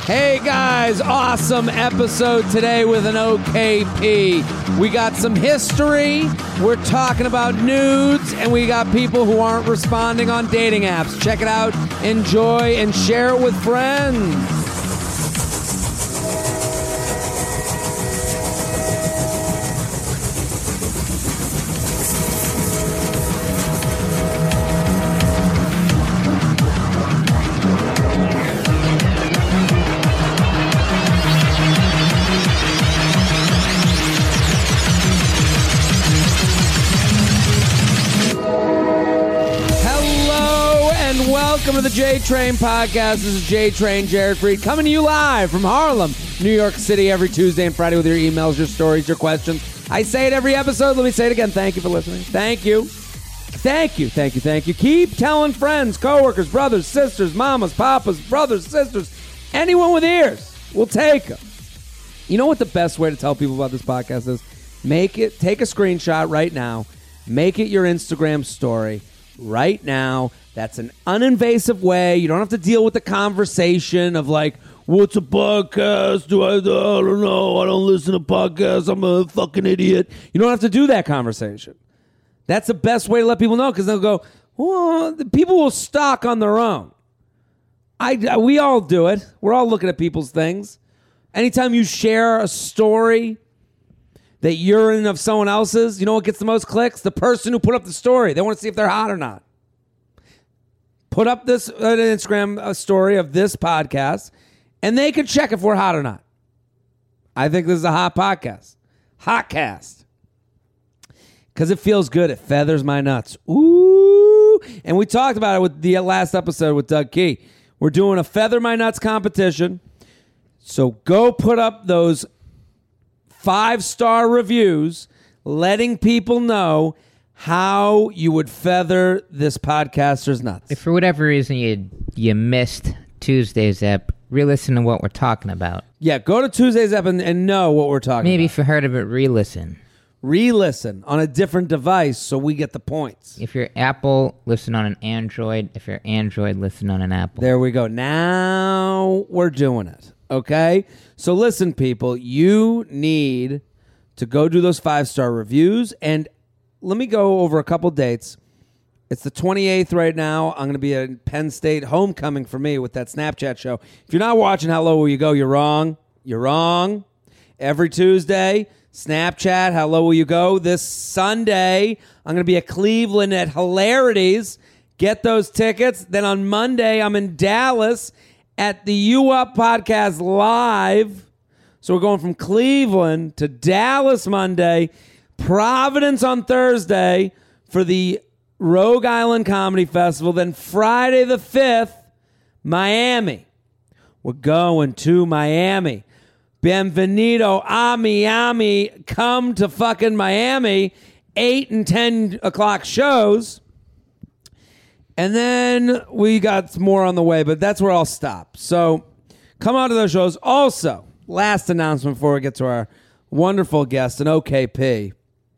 Hey guys, awesome episode today with an OKP. We got some history, we're talking about nudes, and we got people who aren't responding on dating apps. Check it out, enjoy, and share it with friends. Welcome to the J-Train Podcast. This is J-Train, Jared Freed, coming to you live from Harlem, New York City, every Tuesday and Friday with your emails, your stories, your questions. I say it every episode. Let me say it again. Thank you for listening. Thank you. Thank you, thank you, thank you. Keep telling friends, coworkers, brothers, sisters, mamas, papas, brothers, sisters, anyone with ears. We'll take them. You know what the best way to tell people about this podcast is? Take a screenshot right now. Make it your Instagram story right now. That's an uninvasive way. You don't have to deal with the conversation of like, what's a podcast? I don't know. I don't listen to podcasts. I'm a fucking idiot. You don't have to do that conversation. That's the best way to let people know, because they'll go, well, the people will stalk on their own. We all do it. We're all looking at people's things. Anytime you share a story that you're in of someone else's, you know what gets the most clicks? The person who put up the story. They want to see if they're hot or not. Put up this Instagram story of this podcast, and they can check if we're hot or not. I think this is a hot podcast. Hotcast. Because it feels good. It feathers my nuts. Ooh. And we talked about it with the last episode with Doug Key. We're doing a Feather My Nuts competition. So go put up those 5-star reviews letting people know how you would feather this podcaster's nuts. If for whatever reason you missed Tuesday's ep, re-listen to what we're talking about. Yeah, go to Tuesday's ep and know what we're talking about. Maybe if you heard of it, re-listen. Re-listen on a different device so we get the points. If you're Apple, listen on an Android. If you're Android, listen on an Apple. There we go. Now we're doing it. Okay? So listen, people, you need to go do those 5-star reviews, and let me go over a couple dates. It's the 28th right now. I'm going to be at Penn State homecoming for me with that Snapchat show. If you're not watching How Low Will You Go, you're wrong. You're wrong. Every Tuesday, Snapchat, How Low Will You Go? This Sunday, I'm going to be at Cleveland at Hilarities. Get those tickets. Then on Monday, I'm in Dallas at the U Up Podcast Live. So we're going from Cleveland to Dallas Monday, Providence on Thursday for the Rogue Island Comedy Festival. Then Friday the 5th, Miami. We're going to Miami. Bienvenido a Miami. Come to fucking Miami. 8 and 10 o'clock shows. And then we got more on the way, but that's where I'll stop. So come out to those shows. Also, last announcement before we get to our wonderful guest, an OKP.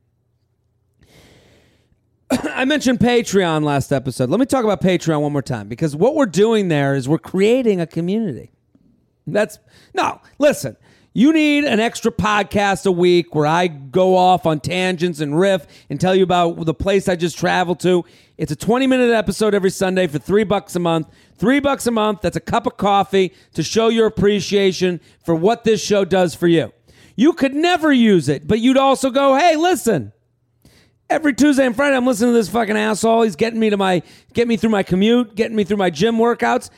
I mentioned Patreon last episode. Let me talk about Patreon one more time, because what we're doing there is we're creating a community. Listen, you need an extra podcast a week where I go off on tangents and riff and tell you about the place I just traveled to. It's a 20-minute episode every Sunday for $3 a month. $3 a month, that's a cup of coffee to show your appreciation for what this show does for you. You could never use it, but you'd also go, hey, listen. Every Tuesday and Friday, I'm listening to this fucking asshole. He's getting me through my commute, getting me through my gym workouts.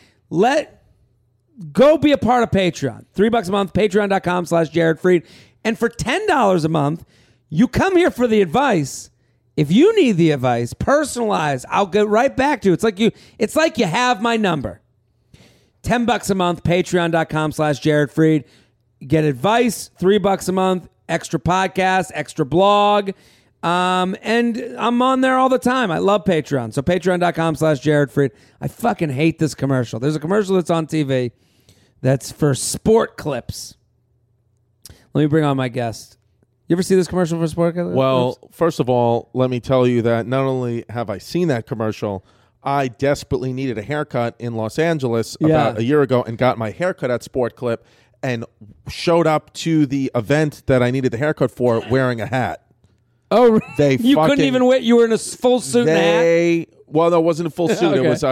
Go be a part of Patreon. $3 a month, patreon.com/Jared Freed. And for $10 a month, you come here for the advice. If you need the advice, personalized, I'll get right back to you. It's like you have my number. $10 a month, patreon.com/Jared Freed. Get advice, $3 a month, extra podcast, extra blog. And I'm on there all the time. I love Patreon. So patreon.com/Jared Freed. I fucking hate this commercial. There's a commercial that's on TV that's for sport clips. Let me bring on my guest. You ever see this commercial for sport clips? Well, first of all, let me tell you that not only have I seen that commercial, I desperately needed a haircut in Los Angeles about a year ago and got my haircut at Sport Clip and showed up to the event that I needed the haircut for wearing a hat. Oh, They you couldn't fucking- even wait. You were in a full suit and hat. Well, no, it wasn't a full suit. Okay. It was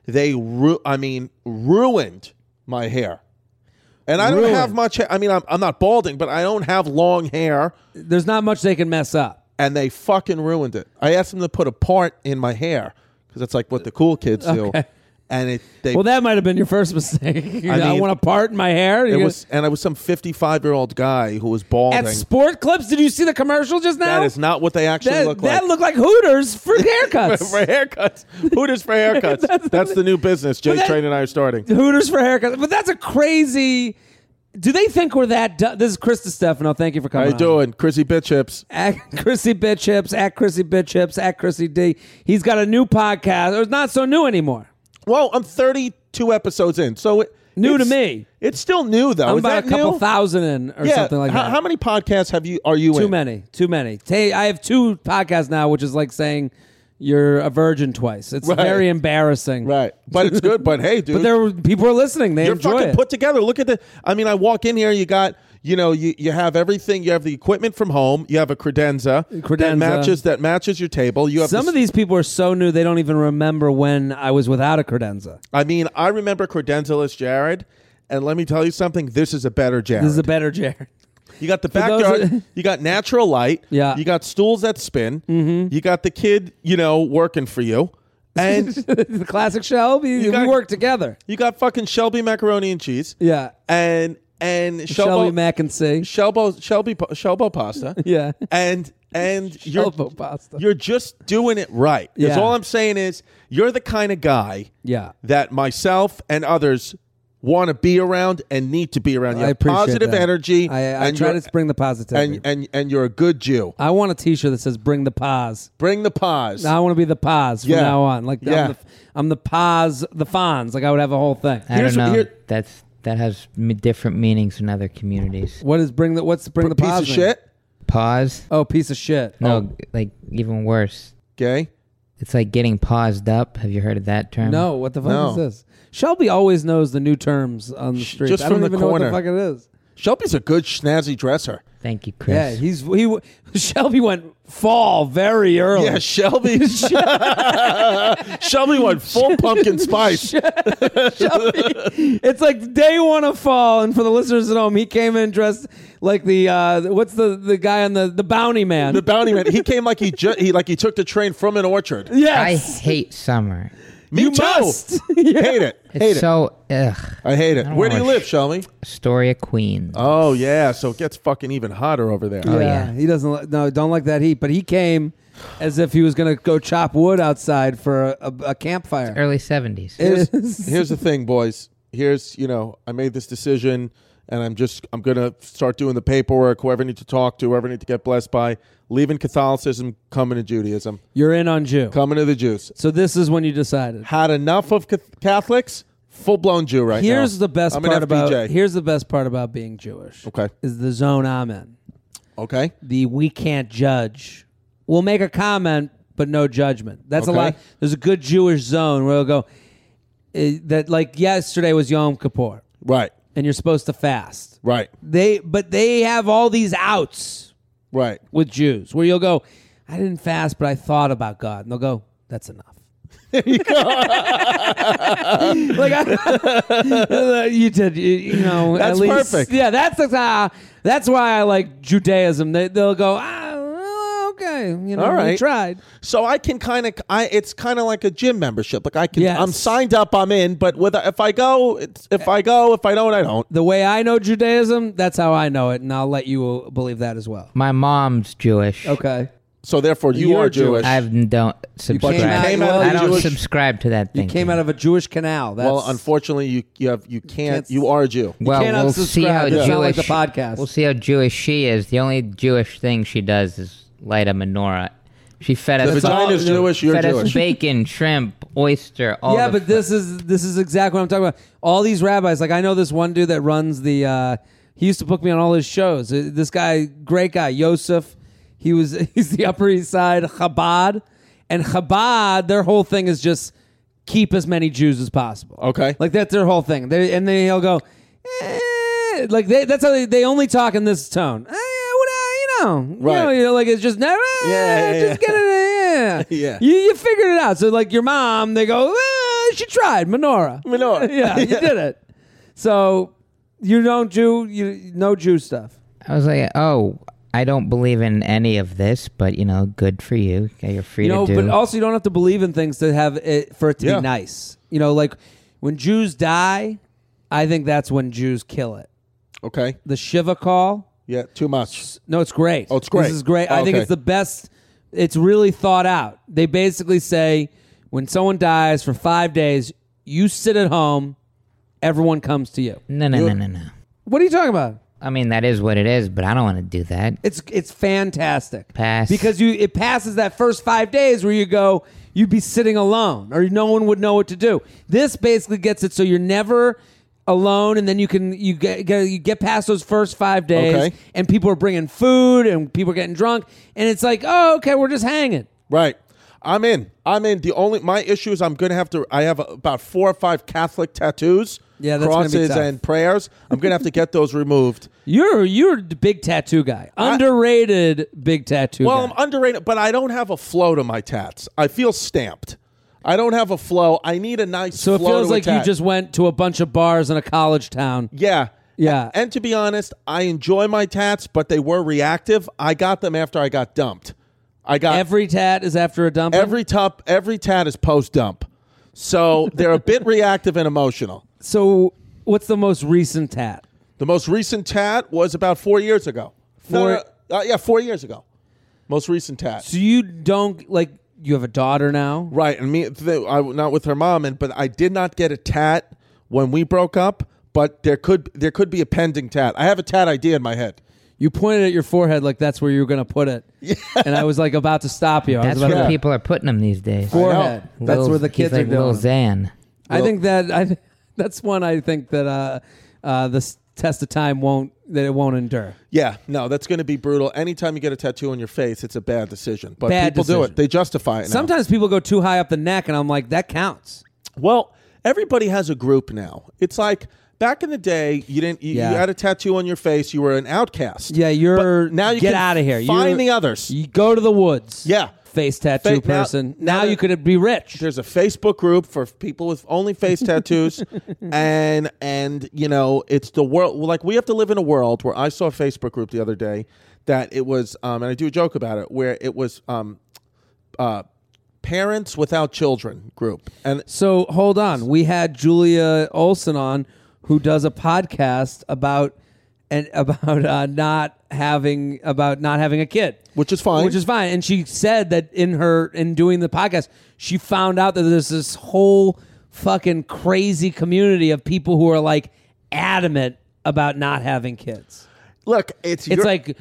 ruined my hair. And I don't Ruined. have much hair. I mean, I'm not balding, but I don't have long hair. There's not much they can mess up. And they fucking ruined it. I asked them to put a part in my hair because that's like what the cool kids do. Okay. And Well, that might have been your first mistake. I mean, want to part in my hair. I was some 55-year-old guy who was balding. At Sport Clips, did you see the commercial just now? That is not what they actually look like. That looked like Hooters for haircuts. for haircuts. Hooters for haircuts. That's the new business Jay Train and I are starting. Hooters for haircuts. But that's a crazy... Do they think we're that... This is Chris DiStefano. Thank you for coming How you doing? Chrissy Bitchips. At Chrissy Bitchips, at Chrissy Bitchips, at Chrissy D. He's got a new podcast. It's not so new anymore. Well, I'm 32 episodes in, so New to it's- me. It's still new, though. I'm Is about that a couple new? thousand in or Yeah. something like that. How many podcasts are you in? Too many. I have 2 podcasts now, which is like saying you're a virgin twice. It's Right. very embarrassing. Right, but it's good. But hey, dude, But people are listening. They you're enjoy fucking it. put together. Look at I mean, I walk in here. You got, you have everything. You have the equipment from home. You have a credenza, that matches your table. You have Some of these people are so new they don't even remember when I was without a credenza. I mean, I remember credenzaless Jared, and let me tell you something. This is a better Jared. This is a better Jared. You got the those backyard. You got natural light. Yeah. You got stools that spin. Mm-hmm. You got the kid, working for you. And The classic Shelby. We work together. you got fucking Shelby macaroni and cheese. Yeah. And Shelby Mac and C. Shelbo pasta. Yeah. And you're Shelbo pasta. you're just doing it right. Because Yeah. all I'm saying is you're the kind of guy Yeah. that myself and others want to be around and need to be around. You I have appreciate positive that. energy. I and try you're- to bring the positivity. and you're a good Jew. I want a T-shirt that says "Bring the Paz." Bring the pause. I want to be the Paz from Yeah. now on. Like Yeah. I'm the Paz, the Fonz. Like I would have a whole thing. I Here's don't what- know. here- That has different meanings in other communities. What's bring the Piece Paz? of mean? shit. Pause? Oh, piece of shit. No, like even worse. Gay. It's like getting paused up. Have you heard of that term? No, what the fuck No. is this? Shelby always knows the new terms on the street. just I don't from the even know what the corner. fuck it is. Shelby's a good snazzy dresser. Thank you, Chris. Yeah, Shelby went fall very early. Yeah, Shelby. Shelby went full pumpkin spice. It's like day one of fall, and for the listeners at home, he came in dressed like the what's the guy on the Bounty Man? The bounty man. He came like he took the train from an orchard. I Yes, hate summer. Me you too. must. Hate it. It's Hate it. so ugh. I hate it. I don't Where do you wanna live, Shelby? Astoria, Queens. Oh yeah, so it gets fucking even hotter over there. Oh, yeah. He doesn't. Don't like that heat. But he came as if he was going to go chop wood outside for a campfire. Early 70s. Here's the thing, boys. I made this decision, and I'm gonna start doing the paperwork. Whoever I need to talk to, whoever I need to get blessed by, leaving Catholicism, coming to Judaism, You're in on Jew. coming to the Jews. So this is when you decided. Had enough of Catholics. Full blown Jew right now. Here's the best I'm an part about. FBJ. Here's the best part about being Jewish. Okay. Is the zone I'm in. Okay. The we can't judge. We'll make a comment, but no judgment. That's Okay. a lot. There's a good Jewish zone where they'll go. That like yesterday was Yom Kippur, Right. and you're supposed to fast. Right. But they have all these outs Right. with Jews where you'll go, I didn't fast, but I thought about God, and they'll go, that's enough. Like you did, That's at least, perfect. Yeah, that's why I like Judaism. They'll go, okay, All right. we tried. So I can it's kind of like a gym membership. Like Yes. I'm signed up, I'm in, but if I go, if I don't, I don't. The way I know Judaism, that's how I know it, and I'll let you believe that as well. My mom's Jewish. Okay. So therefore, you You're are Jewish. I don't subscribe. came out of I the don't Jewish- subscribe to that You thing. came out of a Jewish canal. That's, Well, unfortunately, you can't. can't- You are a Jew. Well, cannot we'll see subscribe. how It's Jewish. not like the podcast. We'll see how Jewish she is. The only Jewish thing she does is light a menorah. She fed The us vagina's Jewish. You're fed us Jewish. bacon, shrimp, oyster. All yeah, the but this is exactly what I'm talking about. All these rabbis, like I know this one dude that runs the. He used to book me on all his shows. This guy, great guy, Yosef. He's the Upper East Side Chabad, and Chabad. Their whole thing is just keep as many Jews as possible. Okay. Like that's their whole thing. And then he'll go, like that's how they only talk in this tone. Right. Like it's just never. Just get it. Yeah. You figured it out. So like your mom, they go, she tried menorah. Yeah, you did it. So you don't no Jew stuff. I was like, oh, I don't believe in any of this, but good for you. Okay, you're free to do. But also you don't have to believe in things to have it for it to be nice. Like when Jews die, I think that's when Jews kill it. Okay. The Shiva call. Yeah, too much. No, it's great. Oh, it's great. This is great. Oh, I think it's the best. It's really thought out. They basically say when someone dies for 5 days, you sit at home, everyone comes to you. No. What are you talking about? I mean, that is what it is, but I don't want to do that. It's fantastic. Pass. Because it passes that first 5 days where you'd be sitting alone or no one would know what to do. This basically gets it so you're never alone, and then you get past those first 5 days, and people are bringing food, and people are getting drunk, and it's like, oh, okay, we're just hanging. Right. I'm in. My issue is I have about 4 or 5 Catholic tattoos, Yeah, that's gonna be crosses tough. and prayers. I'm going to have to get those removed. You're the big tattoo guy. Underrated big tattoo Well, guy. I'm underrated, but I don't have a flow to my tats. I feel stamped. I don't have a flow. I need a nice So it flow feels to a like you tat. just went to a bunch of bars in a college town. Yeah. Yeah. And to be honest, I enjoy my tats, but they were reactive. I got them after I got dumped. Every tat is after a dump. Every tat is post-dump. So they're a bit reactive and emotional. So what's the most recent tat? The most recent tat was about 4 years ago. 4 years ago. Most recent tat. So you don't you have a daughter now? Right, and not with her mom, but I did not get a tat when we broke up. But there could be a pending tat. I have a tat idea in my head. You pointed at your forehead like that's where you were going to put it. Yeah. And I was about to stop you. That's where people are putting them these days. Forehead. That's where the kids he's like are doing. Lil Xan. I think that's one I think that this test of time won't endure. Yeah, no, that's going to be brutal. Anytime you get a tattoo on your face, it's a bad decision. But Bad people do decision. it. They justify it now. Sometimes people go too high up the neck, and I'm like, that counts. Well, everybody has a group now. It's like back in the day, you had a tattoo on your face. You were an outcast. Yeah, But now you get can out of here. Find the others. You go to the woods. Yeah. Face tattoo person. Now you could be rich. There's a Facebook group for people with only face tattoos, and it's the world. Like we have to live in a world where I saw a Facebook group the other day that it was, and I do a joke about it, where it was parents without children group. And so hold on, we had Julia Olson on, who does a podcast about not having a kid, which is fine. And she said that in doing the podcast, she found out that there's this whole fucking crazy community of people who are adamant about not having kids. Look, it's like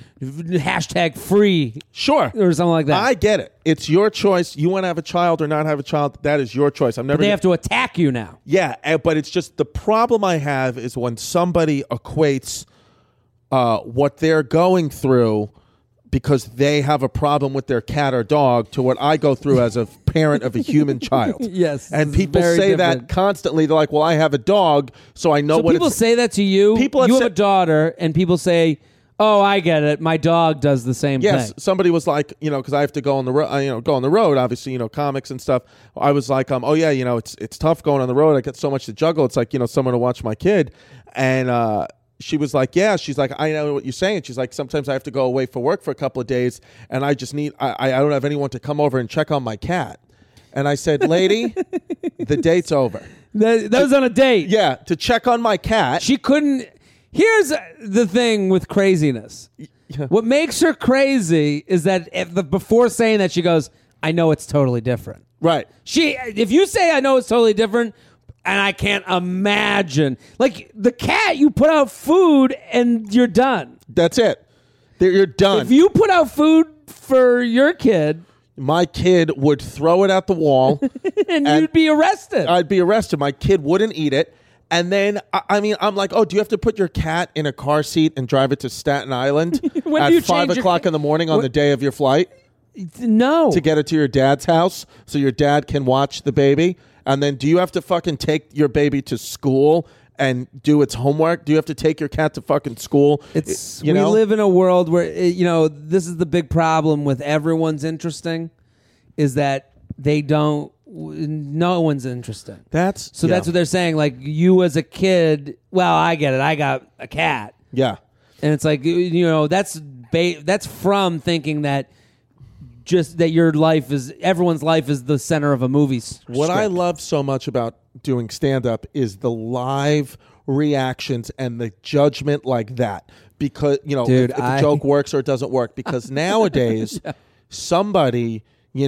#free, sure, or something like that. I get it. It's your choice. You want to have a child or not have a child. That is your choice. But they have to attack you now. Yeah, but it's just the problem I have is when somebody equates what they're going through because they have a problem with their cat or dog to what I go through as a parent of a human child. Yes. And people say that constantly. They're like, well, I have a dog, so I know what people say that to you. People you have a daughter, and people say, oh, I get it. My dog does the same thing. Yes, somebody was like, because I have to go on the road, obviously, comics and stuff. I was like, oh yeah, it's tough going on the road. I get so much to juggle. It's like, someone to watch my kid. And she was like, yeah, she's like, I know what you're saying. She's like, sometimes I have to go away for work for a couple of days, and I just need, I don't have anyone to come over and check on my cat. And I said, lady, the date's over. That was on a date. Yeah, to check on my cat. She couldn't. Here's the thing with craziness. Yeah. What makes her crazy is that before saying that, she goes, I know it's totally different. Right. If you say I know it's totally different, and I can't imagine. Like the cat, you put out food and you're done. That's it. You're done. If you put out food for your kid, my kid would throw it at the wall. and you'd be arrested. I'd be arrested. My kid wouldn't eat it. And then, I'm like, oh, do you have to put your cat in a car seat and drive it to Staten Island at 5 o'clock in the morning on the day of your flight? No. To get it to your dad's house so your dad can watch the baby? And then do you have to fucking take your baby to school and do its homework? Do you have to take your cat to fucking school? We live in a world where, this is the big problem with everyone's interesting, is that no one's interesting. That's what they're saying. Like, you as a kid, well, I get it. I got a cat. Yeah. And it's like, that's from thinking that just that everyone's life is the center of a movie What I script. love so much about doing stand-up is the live reactions and the judgment like that. Because, Dude, if the joke works or it doesn't work. Because nowadays, somebody,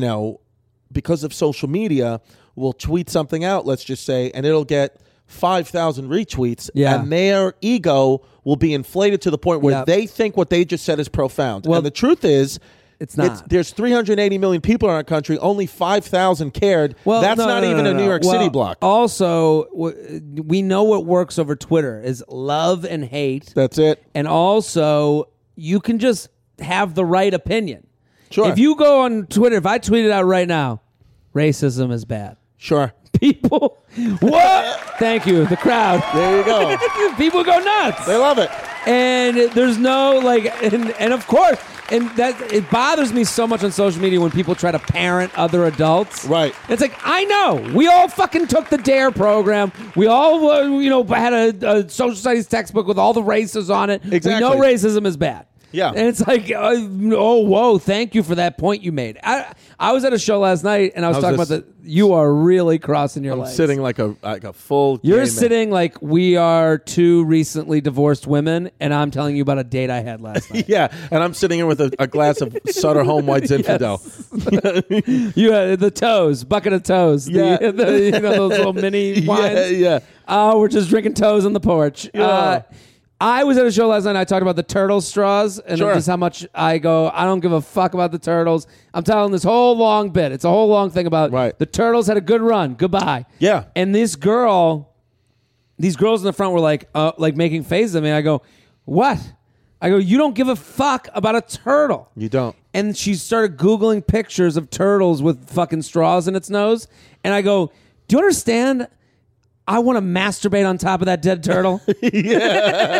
because of social media, will tweet something out, let's just say, and it'll get 5,000 retweets, and their ego will be inflated to the point where they think what they just said is profound. Well, and the truth is, it's not. There's 380 million people in our country. Only 5,000 cared. Well, That's not even a New York City block. Also, we know what works over Twitter is love and hate. That's it. And also, you can just have the right opinion. Sure. If you go on Twitter, if I tweet it out right now, racism is bad. Sure. People, what? Thank you, the crowd. There you go. People go nuts. They love it. And there's no and of course, and that it bothers me so much on social media when people try to parent other adults. Right. It's like, I know we all fucking took the DARE program. We all had a social studies textbook with all the races on it. Exactly. We know racism is bad. Yeah. And it's like, whoa, thank you for that point you made. I was at a show last night and I was talking about you are really crossing your legs. Sitting like a full You're gay sitting like we are two recently divorced women, and I'm telling you about a date I had last night. Yeah, and I'm sitting here with a glass of Sutter Home White Zinfandel. You had the toes, bucket of toes. Yeah. Those little mini wines. Yeah. Oh, we're just drinking toes on the porch. Yeah. I was at a show last night and I talked about the turtle straws and Sure. just how much I don't give a fuck about the turtles. I'm telling this whole long bit. It's a whole long thing about Right. the turtles had a good run. Goodbye. Yeah. And these girls in the front were like making faces at me. I go, what? I go, you don't give a fuck about a turtle. You don't. And she started Googling pictures of turtles with fucking straws in its nose. And I go, do you understand? I want to masturbate on top of that dead turtle. Yeah.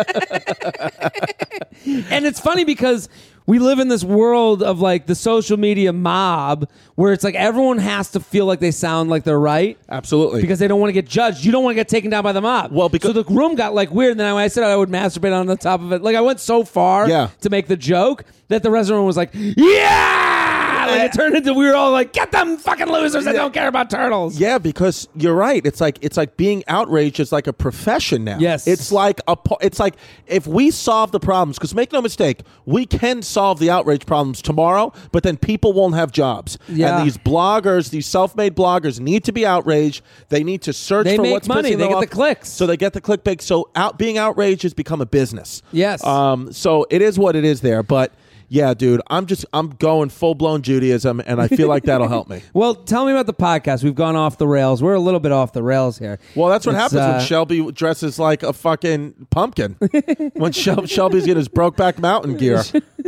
And it's funny because we live in this world of like the social media mob where it's like everyone has to feel like they sound like they're right. Absolutely. Because they don't want to get judged. You don't want to get taken down by the mob. Well, because so the room got like weird. And then when I said I would masturbate on the top of it, like I went so far to make the joke that the rest of the room was like, yeah! Like it turned into we were all like, get them fucking losers that don't care about turtles. Yeah, because you're right. It's like being outraged is like a profession now. Yes. It's like if we solve the problems, because make no mistake, we can solve the outrage problems tomorrow, but then people won't have jobs. Yeah. And these bloggers, these self-made bloggers need to be outraged. They need to search They for make what's money. pissing They them get off. the clicks. So they get the clickbait. So being outraged has become a business. Yes. So it is what it is there, but yeah, dude, I'm going full-blown Judaism, and I feel like that'll help me. Well, tell me about the podcast. We've gone off the rails. We're a little bit off the rails here. Well, that's what happens when Shelby dresses like a fucking pumpkin. When Shelby's in his Brokeback Mountain gear.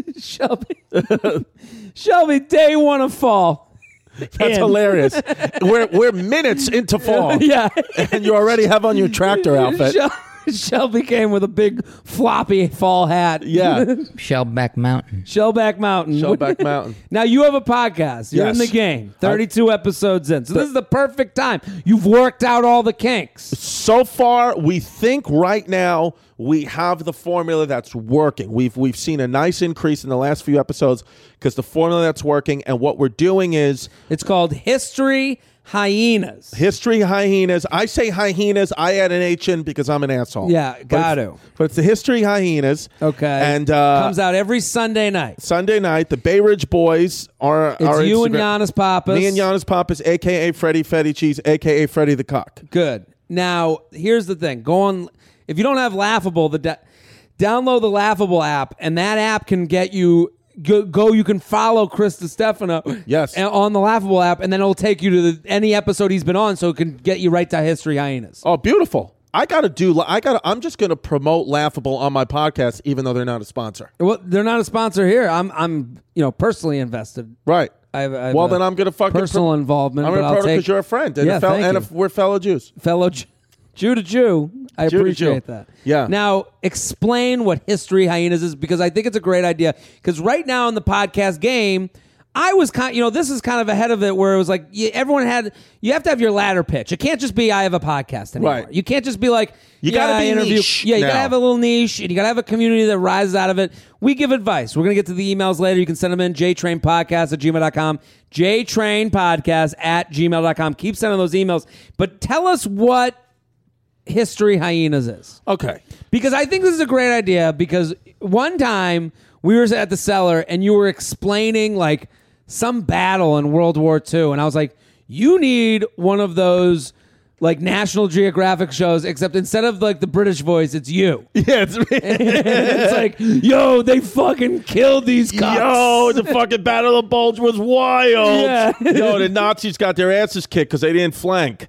Shelby, day one of fall. That's hilarious. We're minutes into fall. Yeah. And you already have on your tractor outfit. Shelby came with a big floppy fall hat. Yeah. Shellback Mountain. Shellback Mountain. Shellback Mountain. Now you have a podcast. You're in the Yes. game. 32 episodes in. So this is the perfect time. You've worked out all the kinks. So far, we think right now we have the formula that's working. We've seen a nice increase in the last few episodes because the formula that's working, and what we're doing is It's called History Hyenas. History Hyenas. I say hyenas. I add an H in because I'm an asshole. Yeah, got to. But it's the History Hyenas. Okay. And comes out every Sunday night. Sunday night, the Bay Ridge Boys are It's you and Instagram. Giannis Papas. Me and Giannis Papas, a.k.a. Freddie Fetty Cheese, a.k.a. Freddie the Cock. Good. Now, here's the thing. Go on. If you don't have Laughable, download the Laughable app, and that app can get you. You can follow Chris DiStefano Yes. on the Laughable app, and then it'll take you to any episode he's been on, so it can get you right to History Hyenas. Oh, beautiful. I'm just going to promote Laughable on my podcast, even though they're not a sponsor. Well, they're not a sponsor here. I'm personally invested. Right. I have Well, a then I'm gonna fucking personal involvement. I'm but gonna I'll promote it take because you're a friend and, Yeah, thank you. we're fellow Jews. fellow Jew to Jew. I Jew to appreciate Jew. that. Yeah. Now, explain what History Hyenas is, because I think it's a great idea. Because right now in the podcast game, I was this is kind of ahead of it, where it was like you have to have your ladder pitch. It can't just be I have a podcast anymore. Right. You can't just be like You gotta I be interview. niche Yeah, you now. gotta have a little niche, and you gotta have a community that rises out of it. We give advice. We're gonna get to the emails later. You can send them in jtrainpodcast@gmail.com, jtrainpodcast@gmail.com. Keep sending those emails, but tell us what History Hyenas is. Okay. Because I think this is a great idea, because one time we were at the Cellar and you were explaining like some battle in World War II, and I was like, you need one of those like National Geographic shows, except instead of like the British voice, it's you. Yeah, it's It's like, yo, they fucking killed these cops. Yo, the fucking Battle of Bulge was wild. Yeah. Yo, the Nazis got their asses kicked because they didn't flank.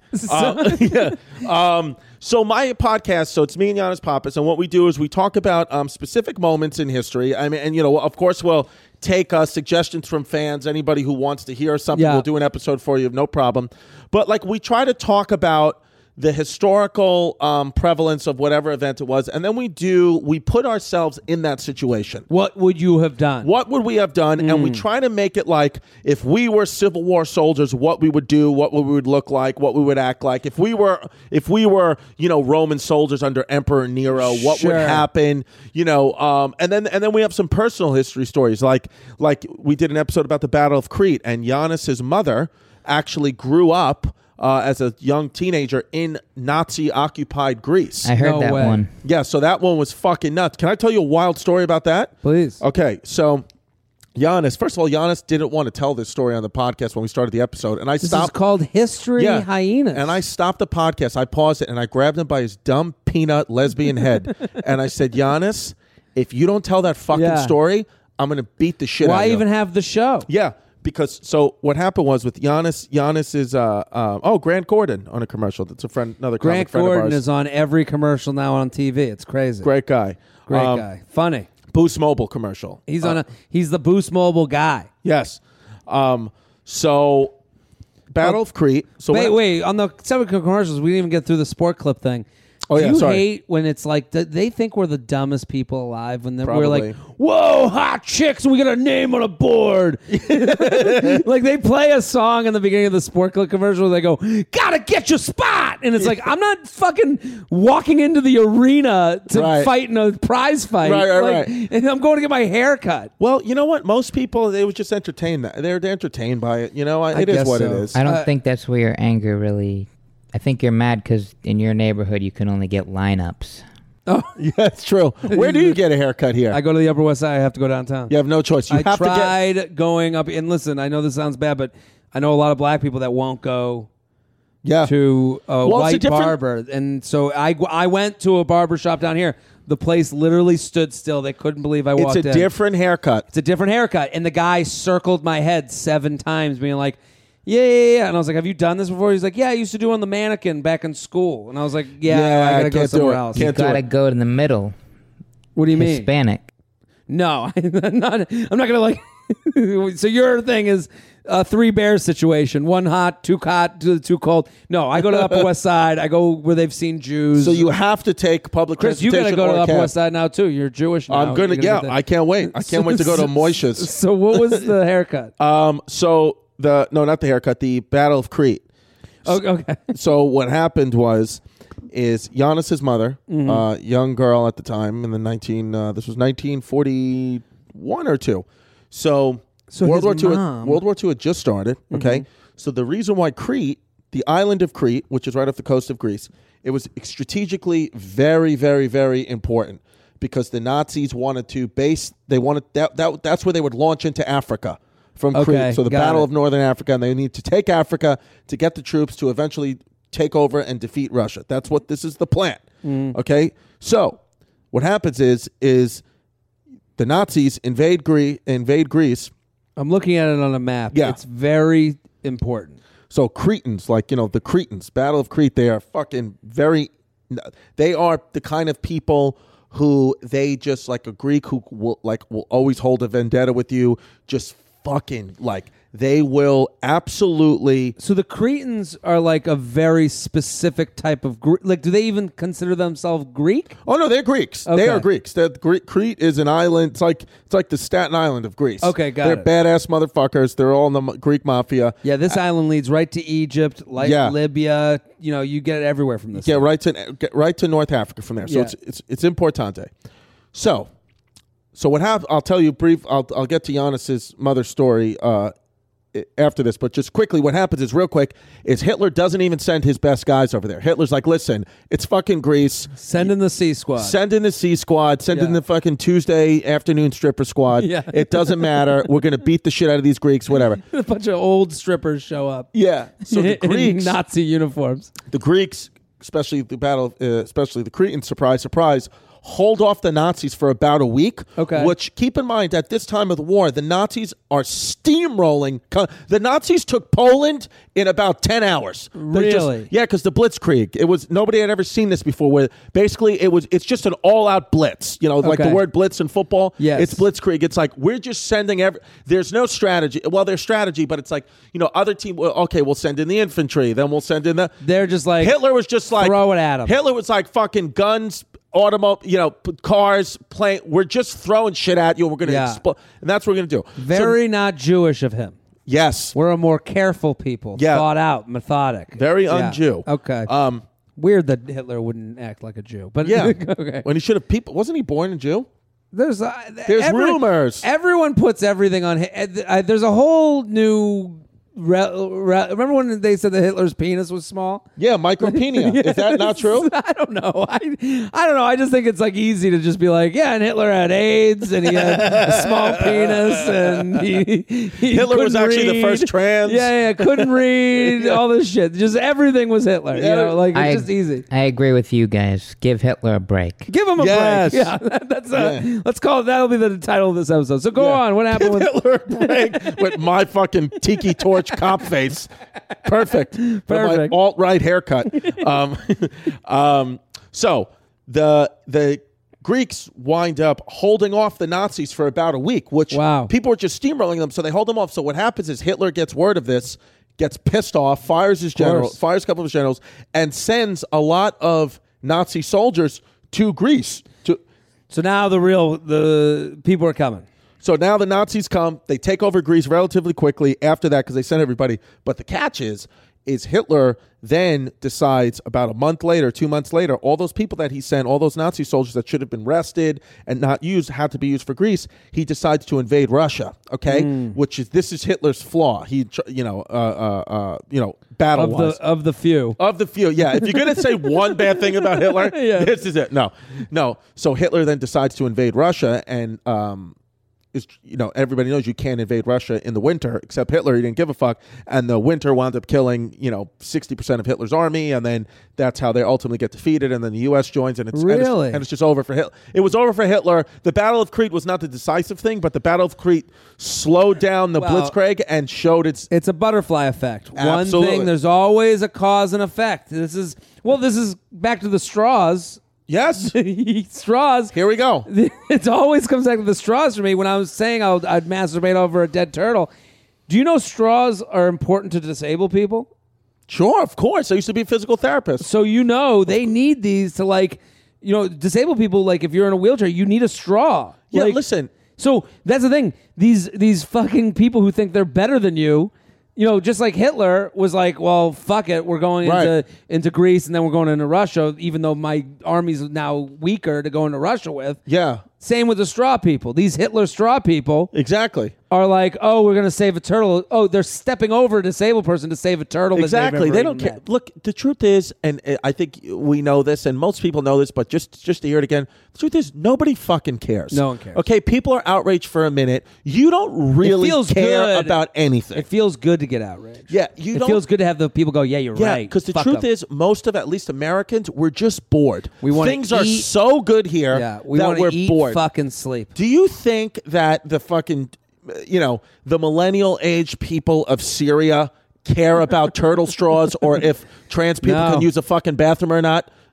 So my podcast, so it's me and Giannis Pappas, and what we do is we talk about specific moments in history. I mean, and of course, we'll take suggestions from fans. Anybody who wants to hear something, Yeah. we'll do an episode for you, no problem. But like, we try to talk about the historical prevalence of whatever event it was, and then we put ourselves in that situation. What would you have done? What would we have done? And we try to make it like, if we were Civil War soldiers, what we would do, what we would look like, what we would act like. If we were, Roman soldiers under Emperor Nero, what Sure. would happen? And then we have some personal history stories. Like we did an episode about the Battle of Crete, and Giannis's mother actually grew up as a young teenager in Nazi-occupied Greece. I heard No that way. one. Yeah, so that one was fucking nuts. Can I tell you a wild story about that? Please. Okay, so first of all, Giannis didn't want to tell this story on the podcast when we started the episode, and I This is stopped. called History Yeah. Hyenas. And I stopped the podcast. I paused it, and I grabbed him by his dumb peanut lesbian head, and I said, Giannis, if you don't tell that fucking Yeah. story, I'm going to beat the shit out of Why you. even have the show? Yeah, because so what happened was with Giannis is Grant Gordon on a commercial. That's another Grant comic friend of Gordon ours. is on every commercial now on TV. It's crazy. Great guy. Great guy. Funny. Boost Mobile commercial. He's he's the Boost Mobile guy. Yes. So Battle of Crete. So Wait. On the subject of commercials, we didn't even get through the sport clip thing. Oh, Do yeah, you sorry. hate when it's like they think we're the dumbest people alive when we're Probably. like, whoa, hot chicks, we got a name on a board. Like they play a song in the beginning of the sport clip commercial where they go, gotta get your spot. And it's like, I'm not fucking walking into the arena to Right. fight in a prize fight. Right, Like, right. And I'm going to get my hair cut. Well, you know what? Most people, they would just entertain that. They're entertained by it. It is guess what it so. is. I don't think that's where your anger really. I think you're mad because in your neighborhood you can only get lineups. Yeah, it's true. Where do you get a haircut here? I go to the Upper West Side. I have to go downtown. You have no choice. You I have tried going up, and listen, I know this sounds bad, but I know a lot of black people that won't go to get. Yeah. to a Well, it's a white different- barber, and so I went to a barber shop down here. The place literally stood still. They couldn't believe I walked It's in. a different haircut. It's a different haircut, and the guy circled my head 7 times, being like, yeah. And I was like, have you done this before? He's like, yeah, I used to do on the mannequin back in school. And I was like, yeah, I gotta go can't do somewhere it. else. Can't do Gotta it. go to the middle. What do you mean? Hispanic. No, I'm not gonna like. So your thing is a 3 bears situation: 1 hot, 2 cold. No, I go to the Upper West Side. I go where they've seen Jews. So you have to take public Chris, you transportation. gotta go to or the a Upper cab. West Side now too. You're Jewish now. I'm gonna. You're Yeah, get that. I can't wait. I can't wait to go to Moishes. So what was the haircut? So not the haircut. The Battle of Crete. Okay. So what happened is Giannis's mother, young girl at the time in the this was 1941 or 2. So World his War II. mom- World War II had just started. Okay, so the reason why Crete, the island of Crete, which is right off the coast of Greece, it was strategically very, very, very important because the Nazis wanted to base. They wanted that's where they would launch into Africa. From Okay, Crete. So the got Battle it. of Northern Africa, and they need to take Africa to get the troops to eventually take over and defeat Russia. That's what this is the plan. Okay? So what happens is the Nazis invade Greece. I'm looking at it on a map. Yeah. It's very important. So Cretans, the Cretans, Battle of Crete, they are fucking they are the kind of people who they just like a Greek who will always hold a vendetta with you, just fucking like they will absolutely. So the Cretans are like a very specific type of like. Do they even consider themselves Greek? Oh no, they're Greeks. Okay. They are Greeks. Crete is an island. It's like the Staten Island of Greece. Okay, got they're it. badass motherfuckers. They're all in the Greek mafia. Yeah, this island leads right to Egypt, like Yeah. Libya. You know, you get it everywhere from this. Get right to North Africa from there. So Yeah. it's importante. So what happened? I'll tell you brief. I'll get to Giannis's mother's story after this, but just quickly, what happens is real quick is Hitler doesn't even send his best guys over there. Hitler's like, listen, it's fucking Greece. Send in the C Squad. Send in the C Squad. Send in Yeah. the fucking Tuesday afternoon stripper squad. Yeah. It doesn't matter. We're gonna beat the shit out of these Greeks. Whatever. A bunch of old strippers show up. Yeah. So the in Greeks, Nazi uniforms. the Greeks, especially the Cretans, surprise, surprise, hold off the Nazis for about a week. Okay. Which, keep in mind, at this time of the war, the Nazis are steamrolling. The Nazis took Poland in about 10 hours. Really? Yeah, because the Blitzkrieg. It was nobody had ever seen this before. Where basically it's just an all-out blitz. You know, like the Okay. word blitz in football. Yes. It's Blitzkrieg. It's like we're just sending there's no strategy. Well, there's strategy, but it's like, you know, other team. Well, okay, we'll send in the infantry. Then we'll send in the. They're just like Hitler was just like throw it at 'em. Hitler was like fucking guns, cars, plane. We're just throwing shit at you. We're gonna Yeah. explode, and that's what we're gonna do. very not Jewish of him. Yes, We're a more careful people, Yeah. thought out, methodic. very Yeah. un-Jew. Okay. Weird that Hitler wouldn't act like a Jew, but Yeah. okay. When he should have wasn't he born a Jew? There's rumors. Everyone puts everything on. There's a whole new. Remember when they said that Hitler's penis was small? Yeah, micropenia. Is that not true? I don't know. I don't know. I just think it's like easy to just be like, yeah, and Hitler had AIDS and he had a small penis and he Hitler was couldn't actually the read. first trans. Yeah, couldn't read all this shit. Just everything was Hitler. You know, like it's just easy. I agree with you guys. Give Hitler a break. Give him a Yes. break. Yeah, that's Yeah. let's call it. That'll be the title of this episode. So go on. What happened with Hitler a break with my fucking tiki torch cop face. Perfect. With my Perfect. alt-right haircut. So the Greeks wind up holding off the Nazis for about a week, which Wow. people were just steamrolling them, so they hold them off. So what happens is Hitler gets word of this, gets pissed off, fires his general, course. fires a couple of his generals, and sends a lot of Nazi soldiers to Greece. So now the people are coming. So now the Nazis come, they take over Greece relatively quickly after that because they sent everybody. But the catch is Hitler then decides about a month later, 2 months later, all those people that he sent, all those Nazi soldiers that should have been arrested and not used, had to be used for Greece. He decides to invade Russia. Okay, this is Hitler's flaw. He, battle wise. Of the few. Of the few, yeah. If you're going to say one bad thing about Hitler, Yeah. this is it. No. So Hitler then decides to invade Russia, and everybody knows you can't invade Russia in the winter, except Hitler. He didn't give a fuck, and the winter wound up killing 60% of Hitler's army, and then that's how they ultimately get defeated. And then the U.S. joins, and it's Really? and it's just over for Hitler. It was over for Hitler. The Battle of Crete was not the decisive thing, but the Battle of Crete slowed down the Well, Blitzkrieg and showed its. It's a butterfly effect. One Absolutely. thing, there's always a cause and effect. This is back to the straws. Yes. Straws. Here we go. It always comes back to the straws for me. When I was saying I'd masturbate over a dead turtle, do you know straws are important to disabled people? Sure, of course. I used to be a physical therapist. So they need these to disabled people. Like if you're in a wheelchair, you need a straw. Yeah, Like, listen. So that's the thing. These fucking people who think they're better than you. Just like Hitler was like, well, fuck it, we're going into Greece and then we're going into Russia, even though my army's now weaker to go into Russia with. Yeah, Same with the straw people. These Hitler straw people exactly. are like, oh, we're going to save a turtle. Oh, they're stepping over a disabled person to save a turtle. Exactly. That They don't care. met. Look, the truth is, and I think we know this, and most people know this, but just to hear it again, the truth is, nobody fucking cares. No one cares. Okay, people are outraged for a minute. You don't really feels care good. about anything. It feels good to get outraged. Yeah, It feels good to have the people go, yeah, you're Yeah, right. because the Fuck truth 'em. is, most of at least Americans, we're just bored. We wanna Things are eat. so good here we that want we're to eat, bored. fucking sleep. Do you think that the fucking, the millennial age people of Syria care about turtle straws or if trans people No. can use a fucking bathroom or not?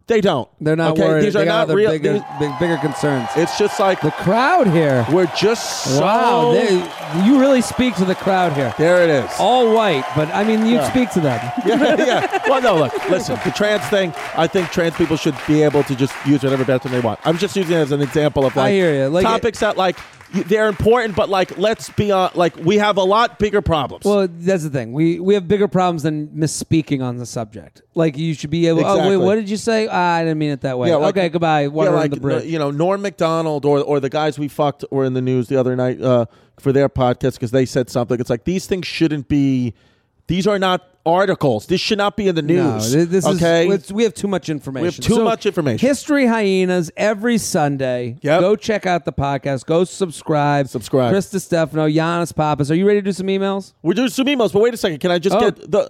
They don't. They're not okay? worried. These They are got not other real. bigger concerns. It's just like The crowd here. we're just so. Wow, you really speak to the crowd here. There it is. All white, but I mean, you Yeah. speak to them. yeah. Well, no, look, listen, the trans thing, I think trans people should be able to just use whatever bathroom they want. I'm just using it as an example of I hear you. Like, topics that they're important, but let's be we have a lot bigger problems. Well, that's the thing. We have bigger problems than misspeaking on the subject. Like, you should be able. Oh, Exactly. wait, what did you say? I didn't mean it that way. Yeah, like- okay, goodbye. Water on the bridge. Norm Macdonald or the guys we fucked were in the news the other night for their podcast because they said something. It's like these things shouldn't be. These are not articles. This should not be in the news. No, this okay? is. We have too much information. We have too much information. History Hyenas every Sunday. Yep. Go check out the podcast. Go subscribe. Subscribe. Chris DiStefano, Giannis Papas. Are you ready to do some emails? We're doing some emails, but wait a second. Can I just Oh. get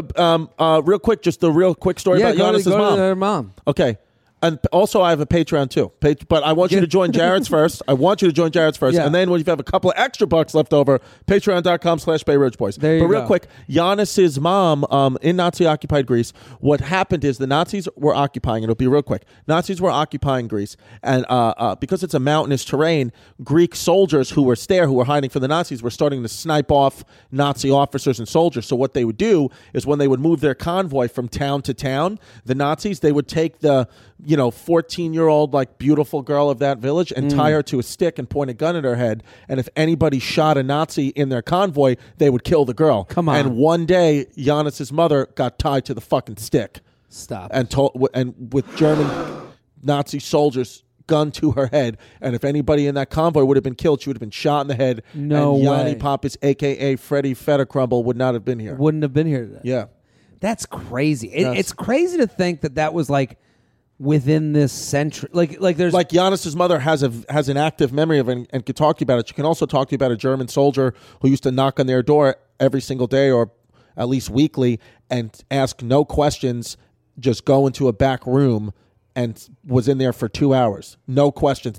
the real quick, just the real quick story about Giannis's go mom? to their mom. Okay. And also, I have a Patreon too. But I want you to join Jared's first. I want you to join Jared's first. Yeah. And then when you have a couple of extra bucks left over, patreon.com/Bay Ridge Boys. There you But real go. quick, Giannis's mom in Nazi-occupied Greece, what happened is the Nazis were occupying, it'll be real quick, Nazis were occupying Greece. And because it's a mountainous terrain, Greek soldiers who were there, who were hiding from the Nazis, were starting to snipe off Nazi officers and soldiers. So what they would do is when they would move their convoy from town to town, the Nazis, they would take the 14-year-old like beautiful girl of that village and tie her to a stick and point a gun at her head. And if anybody shot a Nazi in their convoy, they would kill the girl. Come on. And one day, Giannis's mother got tied to the fucking stick Stop. and with German Nazi soldiers gunned to her head. And if anybody in that convoy would have been killed, she would have been shot in the head. No and way. Yanni Pappas, a.k.a. Freddie Fettercrumble, would not have been here. Wouldn't have been here today. Yeah. That's crazy. Yes. It's crazy to think that was like within this century. Like there's Like Giannis's mother has an active memory of it and could talk to you about it. She can also talk to you about a German soldier who used to knock on their door every single day or at least weekly and ask no questions, just go into a back room and was in there for 2 hours. No questions.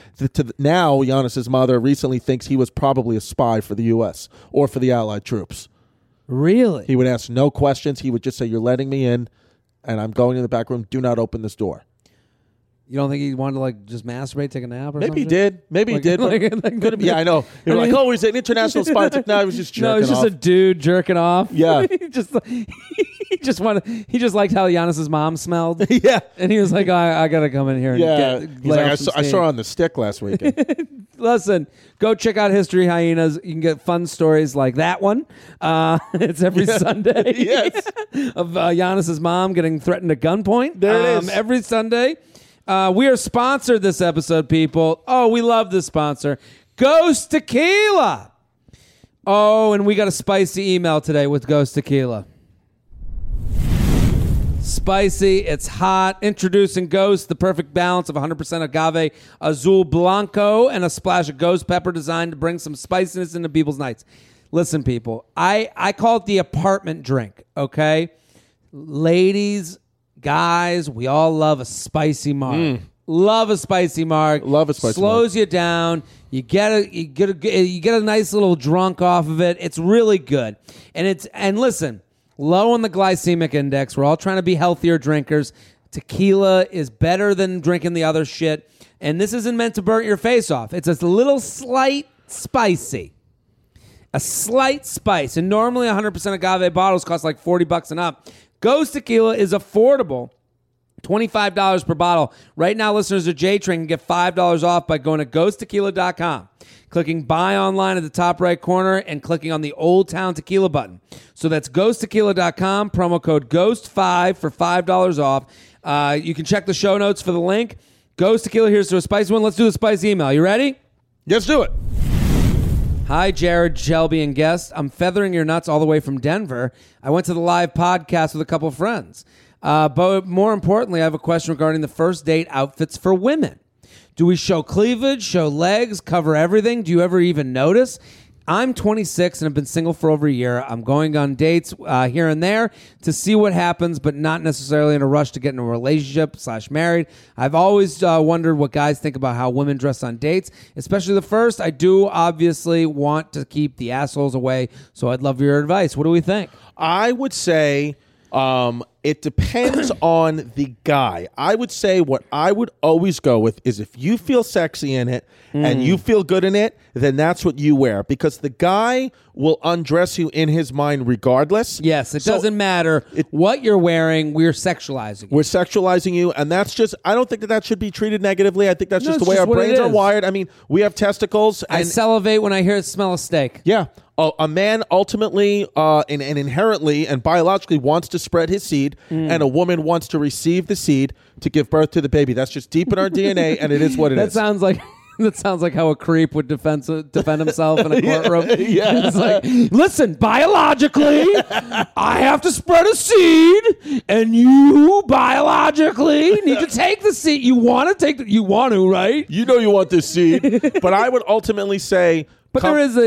Now Giannis's mother recently thinks he was probably a spy for the U.S. or for the Allied troops. really. He would ask no questions. He would just say, "You're letting me in, and I'm going in the back room. Do not open this door." You don't think he wanted to like just masturbate, take a nap, or Maybe he something? did. Maybe he did. But could have, yeah, I know. You're like, oh, he's an international spy. It's like, no, he was just jerking No, he's just off. a dude jerking off. Yeah. he just liked how Giannis's mom smelled. Yeah. And he was like, I gotta come in here and Yeah. get He's lay like, off some I steam." saw her on the stick last weekend. Listen, go check out History Hyenas. You can get fun stories like that one. It's every Sunday. Yes. Of Giannis's mom getting threatened at gunpoint. There it is. Every Sunday. We are sponsored this episode, people. Oh, we love this sponsor. Ghost Tequila. Oh, and we got a spicy email today with Ghost Tequila. Spicy, it's hot. Introducing Ghost, the perfect balance of 100% agave azul blanco and a splash of ghost pepper designed to bring some spiciness into people's nights. Listen, people, I call it the apartment drink, okay? Ladies, guys, we all love a spicy marg. Love a spicy marg. Love a spicy Slows you down. You get a nice little drunk off of it. It's really good. And listen, low on the glycemic index. We're all trying to be healthier drinkers. Tequila is better than drinking the other shit. And this isn't meant to burn your face off. It's a little slight spicy. A slight spice. And normally 100% agave bottles cost like $40 and up. Ghost Tequila is affordable. $25 per bottle. Right now, listeners of J-Train can get $5 off by going to ghosttequila.com, clicking buy online at the top right corner, and clicking on the Old Town Tequila button. So that's ghosttequila.com, promo code GHOST5 for $5 off. You can check the show notes for the link. Ghost Tequila, here's to a spicy one. Let's do the spicy email. You ready? Let's do it. Hi, Jared, Shelby, and guests. I'm feathering your nuts all the way from Denver. I went to the live podcast with a couple of friends. But more importantly, I have a question regarding the first date outfits for women. Do we show cleavage, show legs, cover everything? Do you ever even notice? I'm 26 and have been single for over a year. I'm going on dates here and there to see what happens, but not necessarily in a rush to get in a relationship / married. I've always wondered what guys think about how women dress on dates, especially the first. I do obviously want to keep the assholes away, so I'd love your advice. What do we think? I would say It depends on the guy. I would say what I would always go with is if you feel sexy in it and you feel good in it, then that's what you wear, because the guy will undress you in his mind regardless. Yes, it doesn't matter what you're wearing. We're sexualizing you. We're sexualizing you, and that's just, I don't think that should be treated negatively. I think that's just the way our brains are wired. I mean, we have testicles. I salivate when I hear it smell of steak. Yeah. A man ultimately and inherently and biologically wants to spread his seed, and a woman wants to receive the seed to give birth to the baby. That's just deep in our DNA, and it is what it is. That sounds like how a creep would defend himself in a courtroom. Yeah. It's like, listen, biologically, I have to spread a seed, and you biologically need to take the seed. You want to, right? You know you want this seed, but I would ultimately say... But there is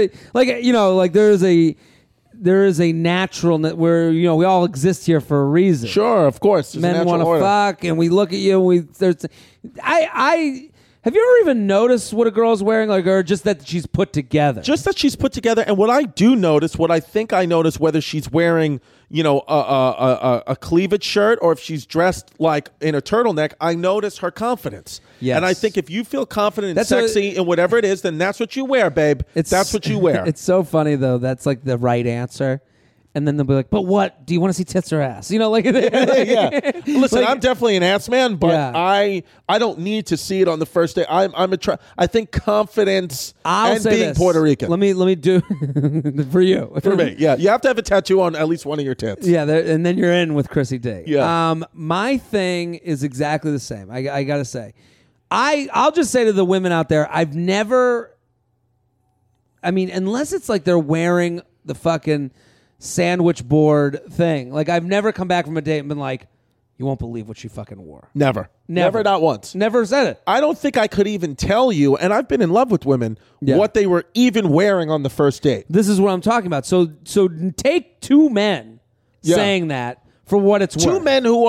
a natural where we all exist here for a reason. Sure, of course. Men want to fuck, and we look at you. And have you ever even noticed what a girl's wearing, or just that she's put together? Just that she's put together, and what I do notice, what I think I notice, whether she's wearing, a cleavage shirt or if she's dressed like in a turtleneck, I notice her confidence. Yes. And I think if you feel confident and sexy in whatever it is, then that's what you wear, babe. That's what you wear. It's so funny though. That's like the right answer. And then they'll be like, but what? Do you want to see tits or ass? Yeah. Listen, I'm definitely an ass man, but I don't need to see it on the first day. I think confidence and being Puerto Rican. Let me do for you. For me, yeah. You have to have a tattoo on at least one of your tits. Yeah, and then you're in with Chrissy D. Yeah. My thing is exactly the same. I got to say. I'll just say to the women out there, I've never... I mean, unless it's like they're wearing the fucking... sandwich board thing. Like, I've never come back from a date and been like, you won't believe what she fucking wore. Never, not once. Never said it. I don't think I could even tell you, and I've been in love with women, what they were even wearing on the first date. This is what I'm talking about. So take two men saying that for what it's worth. Two men who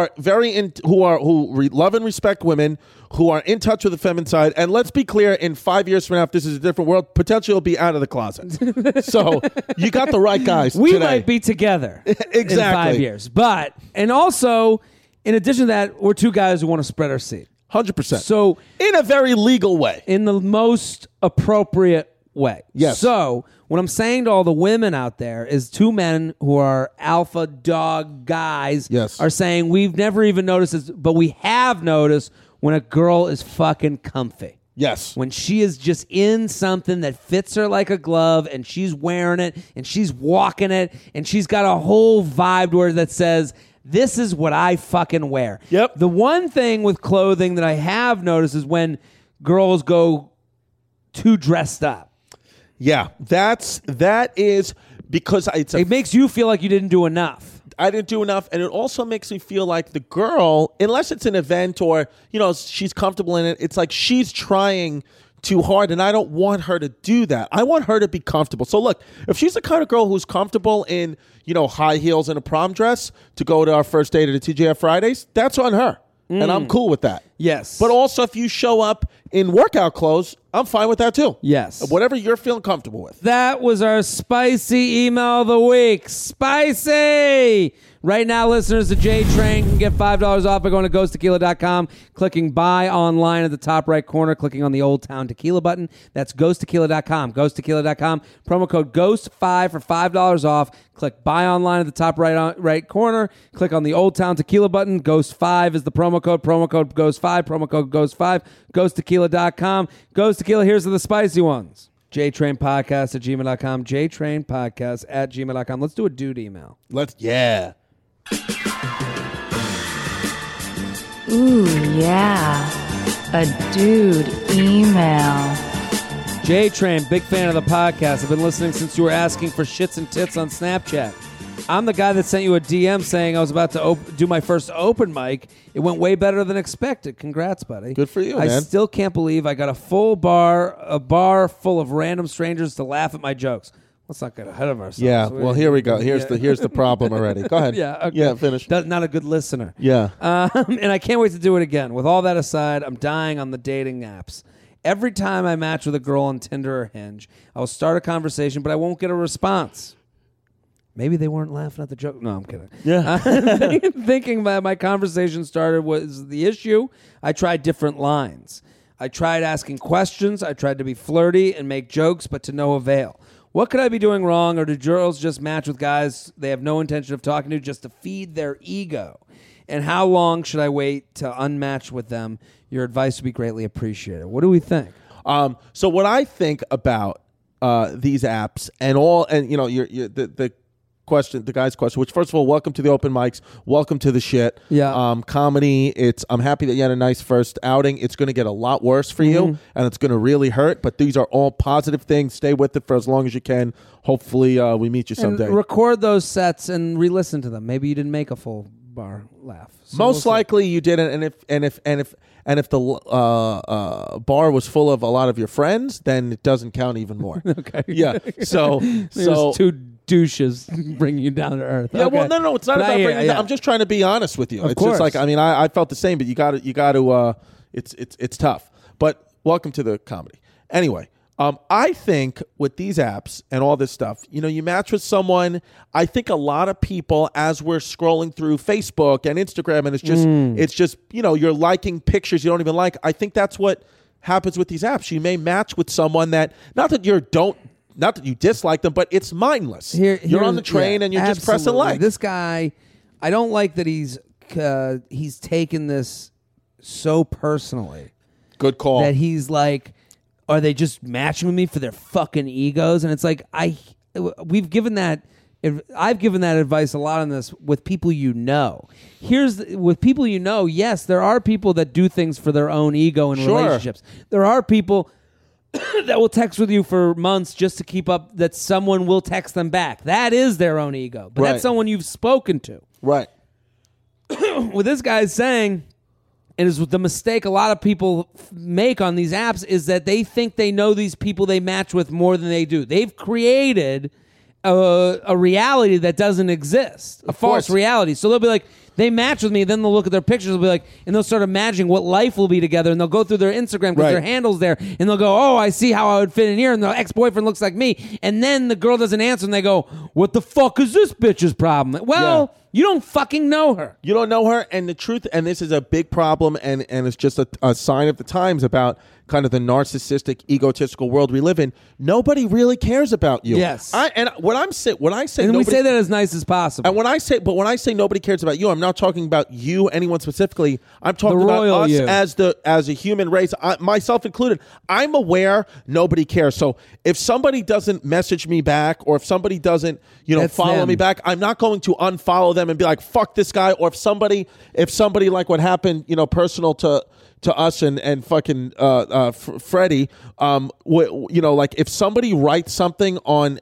love and respect women, who are in touch with the feminine side, and let's be clear, in 5 years from now, if this is a different world, potentially will be out of the closet. So you got the right guys. We might be together exactly in 5 years, and also in addition to that, we're two guys who want to spread our seed. 100%. So in a very legal way, in the most appropriate way. Yes. So what I'm saying to all the women out there is two men who are alpha dog guys are saying we've never even noticed this, but we have noticed when a girl is fucking comfy. Yes. When she is just in something that fits her like a glove and she's wearing it and she's walking it and she's got a whole vibe to her that says, this is what I fucking wear. Yep. The one thing with clothing that I have noticed is when girls go too dressed up. Yeah. That is because it makes you feel like you didn't do enough. I didn't do enough, and it also makes me feel like the girl, unless it's an event or, she's comfortable in it, it's like she's trying too hard, and I don't want her to do that. I want her to be comfortable. So look, if she's the kind of girl who's comfortable in, high heels and a prom dress to go to our first date at the TGF Fridays, that's on her. And I'm cool with that. Yes. But also, if you show up in workout clothes, I'm fine with that too. Yes. Whatever you're feeling comfortable with. That was our spicy email of the week. Spicy! Right now, listeners to J-Train can get $5 off by going to ghosttequila.com, clicking buy online at the top right corner, clicking on the Old Town Tequila button. That's ghosttequila.com. Ghosttequila.com. Promo code GHOST5 for $5 off. Click buy online at the top right corner. Click on the Old Town Tequila button. Ghost5 is the promo code. Promo code GHOST5. Promo code GHOST5. Ghosttequila.com. Ghost Tequila, here's the spicy ones. JTrainPodcast at gmail.com. JTrainPodcast at gmail.com. Let's do a dude email. Yeah. Ooh, yeah. A dude email. J-Train, big fan of the podcast. I've been listening since you were asking for shits and tits on Snapchat. I'm the guy that sent you a DM saying I was about to do my first open mic. It went way better than expected. Congrats, buddy. Good for you, man. I still can't believe I got a bar full of random strangers to laugh at my jokes. Let's not get ahead of ourselves. Yeah, well, here we go. Here's the problem already. Go ahead. Yeah, okay. Yeah, finish. Not a good listener. Yeah. And I can't wait to do it again. With all that aside, I'm dying on the dating apps. Every time I match with a girl on Tinder or Hinge, I will start a conversation, but I won't get a response. Maybe they weren't laughing at the joke. No, I'm kidding. Yeah. Thinking about my conversation started was the issue. I tried different lines. I tried asking questions. I tried to be flirty and make jokes, but to no avail. What could I be doing wrong, or do girls just match with guys they have no intention of talking to just to feed their ego? And how long should I wait to unmatch with them? Your advice would be greatly appreciated. What do we think? So what I think about these apps and you know the question, the guy's question, which first of all, welcome to the open mics, welcome to the shit. Yeah. Comedy. I'm happy that you had a nice first outing. It's going to get a lot worse for you, and it's going to really hurt. But these are all positive things. Stay with it for as long as you can. Hopefully, we meet you someday. And record those sets and re-listen to them. Maybe you didn't make a full bar laugh. So Most likely you didn't. And if the bar was full of a lot of your friends, then it doesn't count even more. Okay. Yeah. So There's two douches bringing you down to earth. yeah. Okay. Well, no, it's not But about I hear- bringing. yeah. I'm just trying to be honest with you. Of It's course. just like, I mean, I felt the same, but you got to. It's tough. But welcome to the comedy. Anyway. I think with these apps and all this stuff, you know, you match with someone. I think a lot of people, as we're scrolling through Facebook and Instagram, and it's just, you know, you're liking pictures you don't even like. I think that's what happens with these apps. You may match with someone that, not that you dislike them, but it's mindless. You're on the train and you're just pressing absolutely. like. This guy, I don't like that he's taken this so personally. Good call. That he's like, are they just matching with me for their fucking egos? And it's like, I've given that advice a lot on this with people you know. With people you know, yes, there are people that do things for their own ego in relationships. There are people that will text with you for months just to keep up that someone will text them back. That is their own ego. But Right. that's someone you've spoken to. Right. What this guy's saying, and is the mistake a lot of people make on these apps, is that they think they know these people they match with more than they do. They've created a reality that doesn't exist, a false reality. So they'll be like, they match with me, then they'll look at their pictures, they'll be like, and they'll start imagining what life will be together, and they'll go through their Instagram because their handle's there, and they'll go, oh, I see how I would fit in here, and the ex-boyfriend looks like me, and then the girl doesn't answer, and they go, what the fuck is this bitch's problem? Well, you don't fucking know her. You don't know her, and the truth, and this is a big problem, and it's just a sign of the times about kind of the narcissistic, egotistical world we live in. Nobody really cares about you. Yes. And when I say And nobody, we say that as nice as possible. and when I say nobody cares about you, I'm not talking about you, anyone specifically. I'm talking The about royal us you. as a human race, myself included. I'm aware nobody cares. So if somebody doesn't message me back, or if somebody doesn't, That's follow them. me back, I'm not going to unfollow them and be like, fuck this guy. Or if somebody like what happened, personal to us and fucking Freddie, like if somebody says something on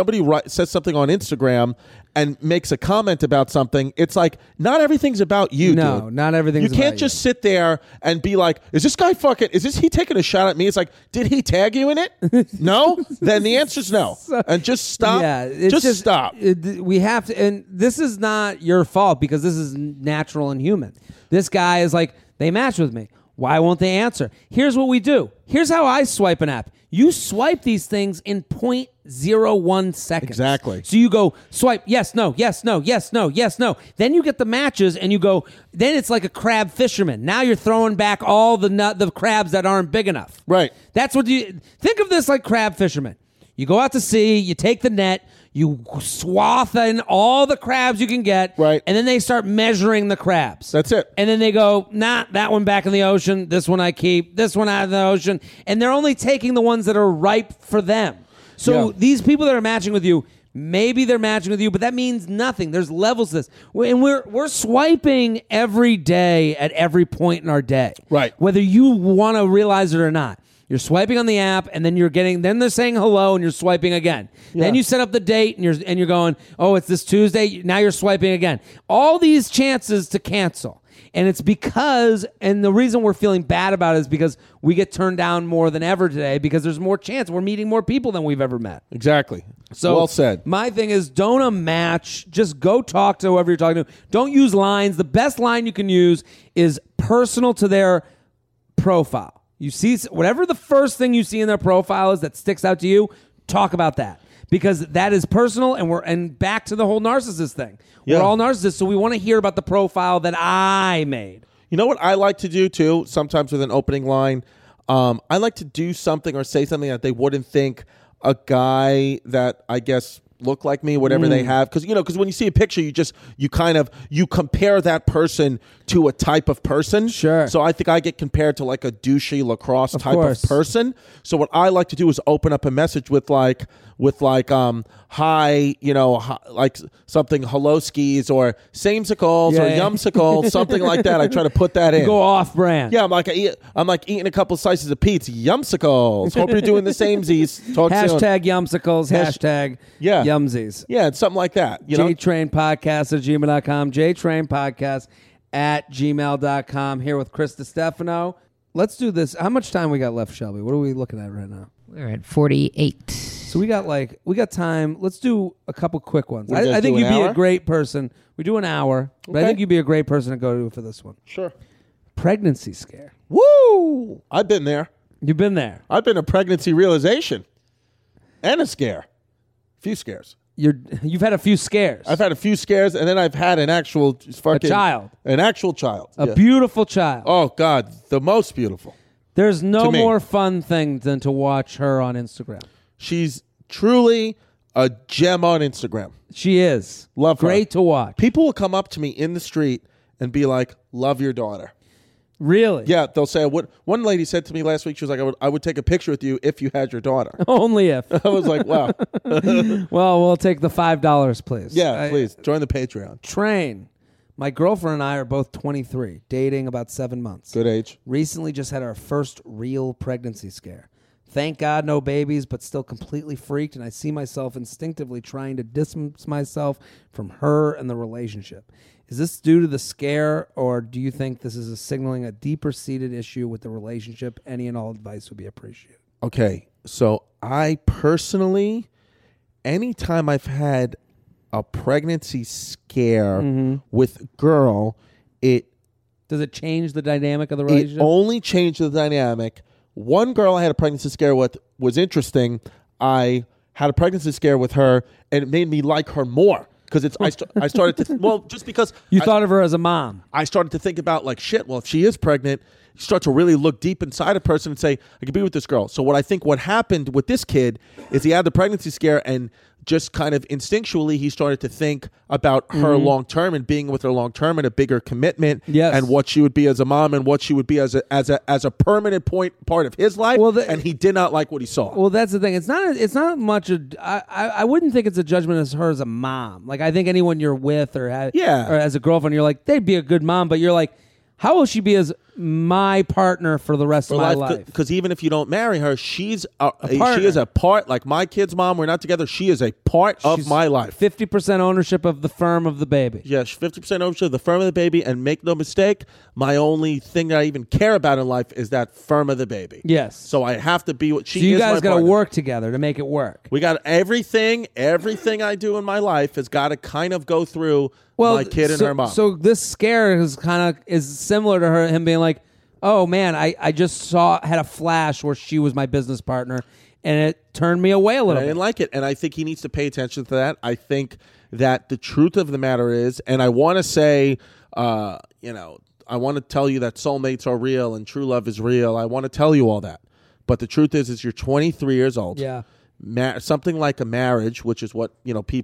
Instagram and makes a comment about something, it's like, not everything's about you, No, dude. not everything's You can't about just sit there and be like, is he taking a shot at me? It's like, did he tag you in it? No? Then the answer's no. And just stop. Yeah, it's just stop. We have to, and this is not your fault because this is natural and human. This guy is like, they match with me. Why won't they answer? Here's what we do. Here's how I swipe an app. You swipe these things in 0.01 seconds. Exactly. So you go swipe, yes, no, yes, no, yes, no, yes, no. Then you get the matches and you go, then it's like a crab fisherman. Now you're throwing back all the crabs that aren't big enough. Right. That's what think of this like crab fishermen. You go out to sea, you take the net, you swath in all the crabs you can get, right, and then they start measuring the crabs. That's it. And then they go, nah, that one back in the ocean, this one I keep, this one out of the ocean, and they're only taking the ones that are ripe for them. So these people that are matching with you, maybe they're matching with you, but that means nothing. There's levels to this. And we're swiping every day at every point in our day. Right. Whether you want to realize it or not. You're swiping on the app, and then then they're saying hello, and you're swiping again. Yeah. Then you set up the date, and you're going, oh, it's this Tuesday. Now you're swiping again. All these chances to cancel. And it's because, and the reason we're feeling bad about it is because we get turned down more than ever today because there's more chance. We're meeting more people than we've ever met. Exactly. So well said. My thing is, don't match. Just go talk to whoever you're talking to. Don't use lines. The best line you can use is personal to their profile. You see, whatever the first thing you see in their profile is that sticks out to you, talk about that. because that is personal, and back to the whole narcissist thing. Yeah. We're all narcissists, so we want to hear about the profile that I made. You know what I like to do too? Sometimes with an opening line, I like to do something or say something that they wouldn't think a guy that I guess look like me, whatever they have, because when you see a picture, you compare that person to a type of person. Sure. So I think I get compared to like a douchey lacrosse type course. of person. So what I like to do is open up a message with like hi, like something hello skis or samesicles or yumsicles, something like that. I try to put that in. Go off brand. Yeah, I'm like eating a couple slices of pizza. Yumsicles. Hope you're doing the same. Z's. Talk soon. Hashtag Yumsicles. Hashtag Yumsies. Yeah, it's something like that. JTrainPodcast at gmail.com. JTrainPodcast at gmail.com. Here with Chris DiStefano. Let's do this. How much time we got left, Shelby? What are we looking at right now? We're at 48. So we got time. Let's do a couple quick ones. What do you guys I think do, you'd an be hour? a great person. We do an hour, but I Okay. think you'd be a great person to go to for this one. Sure. Pregnancy scare. Woo! I've been there. You've been there. I've been a pregnancy realization and a scare. A few scares. You've had a few scares. I've had a few scares, and then I've had an actual fucking child. An actual child. a Yeah. beautiful child. Oh God, the most beautiful. There's no to me. more fun thing than to watch her on Instagram. She's truly a gem on Instagram. She is. Love her. Great to watch. People will come up to me in the street and be like, "Love your daughter." Really? Yeah, they'll say. One lady said to me last week, she was like, "I would take a picture with you if you had your daughter." Only if. I was like, "Wow, Well, we'll take the $5, please. yeah, please join the Patreon." Train. My girlfriend and I are both 23, dating about 7 months. Good age. Recently just had our first real pregnancy scare. Thank God no babies, but still completely freaked, and I see myself instinctively trying to distance myself from her and the relationship. Is this due to the scare, or do you think this is signaling a deeper-seated issue with the relationship? Any and all advice would be appreciated. Okay, so I personally, anytime I've had a pregnancy scare with girl, it Does it change the dynamic of the it relationship? only changed the dynamic. One girl I had a pregnancy scare with was interesting. I had a pregnancy scare with her, and it made me like her more because I started to just because You thought of her as a mom. I started to think about like shit. Well, if she is pregnant, you start to really look deep inside a person and say, I could be with this girl. So what happened with this kid is he had the pregnancy scare and just kind of instinctually he started to think about her long term and being with her long term and a bigger commitment and what she would be as a mom and what she would be as a permanent part of his life. Well, and he did not like what he saw. Well, that's the thing. It's not much. I wouldn't think it's a judgment as her as a mom. Like I think anyone you're with or or as a girlfriend, you're like they'd be a good mom, but you're like, how will she be as my partner for the rest of my life? Because even if you don't marry her, she is a part. Like my kid's mom, we're not together. She is a part of my life. 50% ownership of the firm of the baby. Yes, 50% ownership of the firm of the baby. And make no mistake, my only thing that I even care about in life is that firm of the baby. Yes. So I have to be what she is. So you guys got to work together to make it work. We got everything I do in my life has got to kind of go through my kid and her mom. So this scare is similar to him being like, oh man, I just had a flash where she was my business partner, and it turned me away a little I bit. didn't like it, and I think he needs to pay attention to that. I think that the truth of the matter is, and I want to say, I want to tell you that soulmates are real and true love is real. I want to tell you all that, but the truth is you're 23 years old. Yeah, something like a marriage, which is what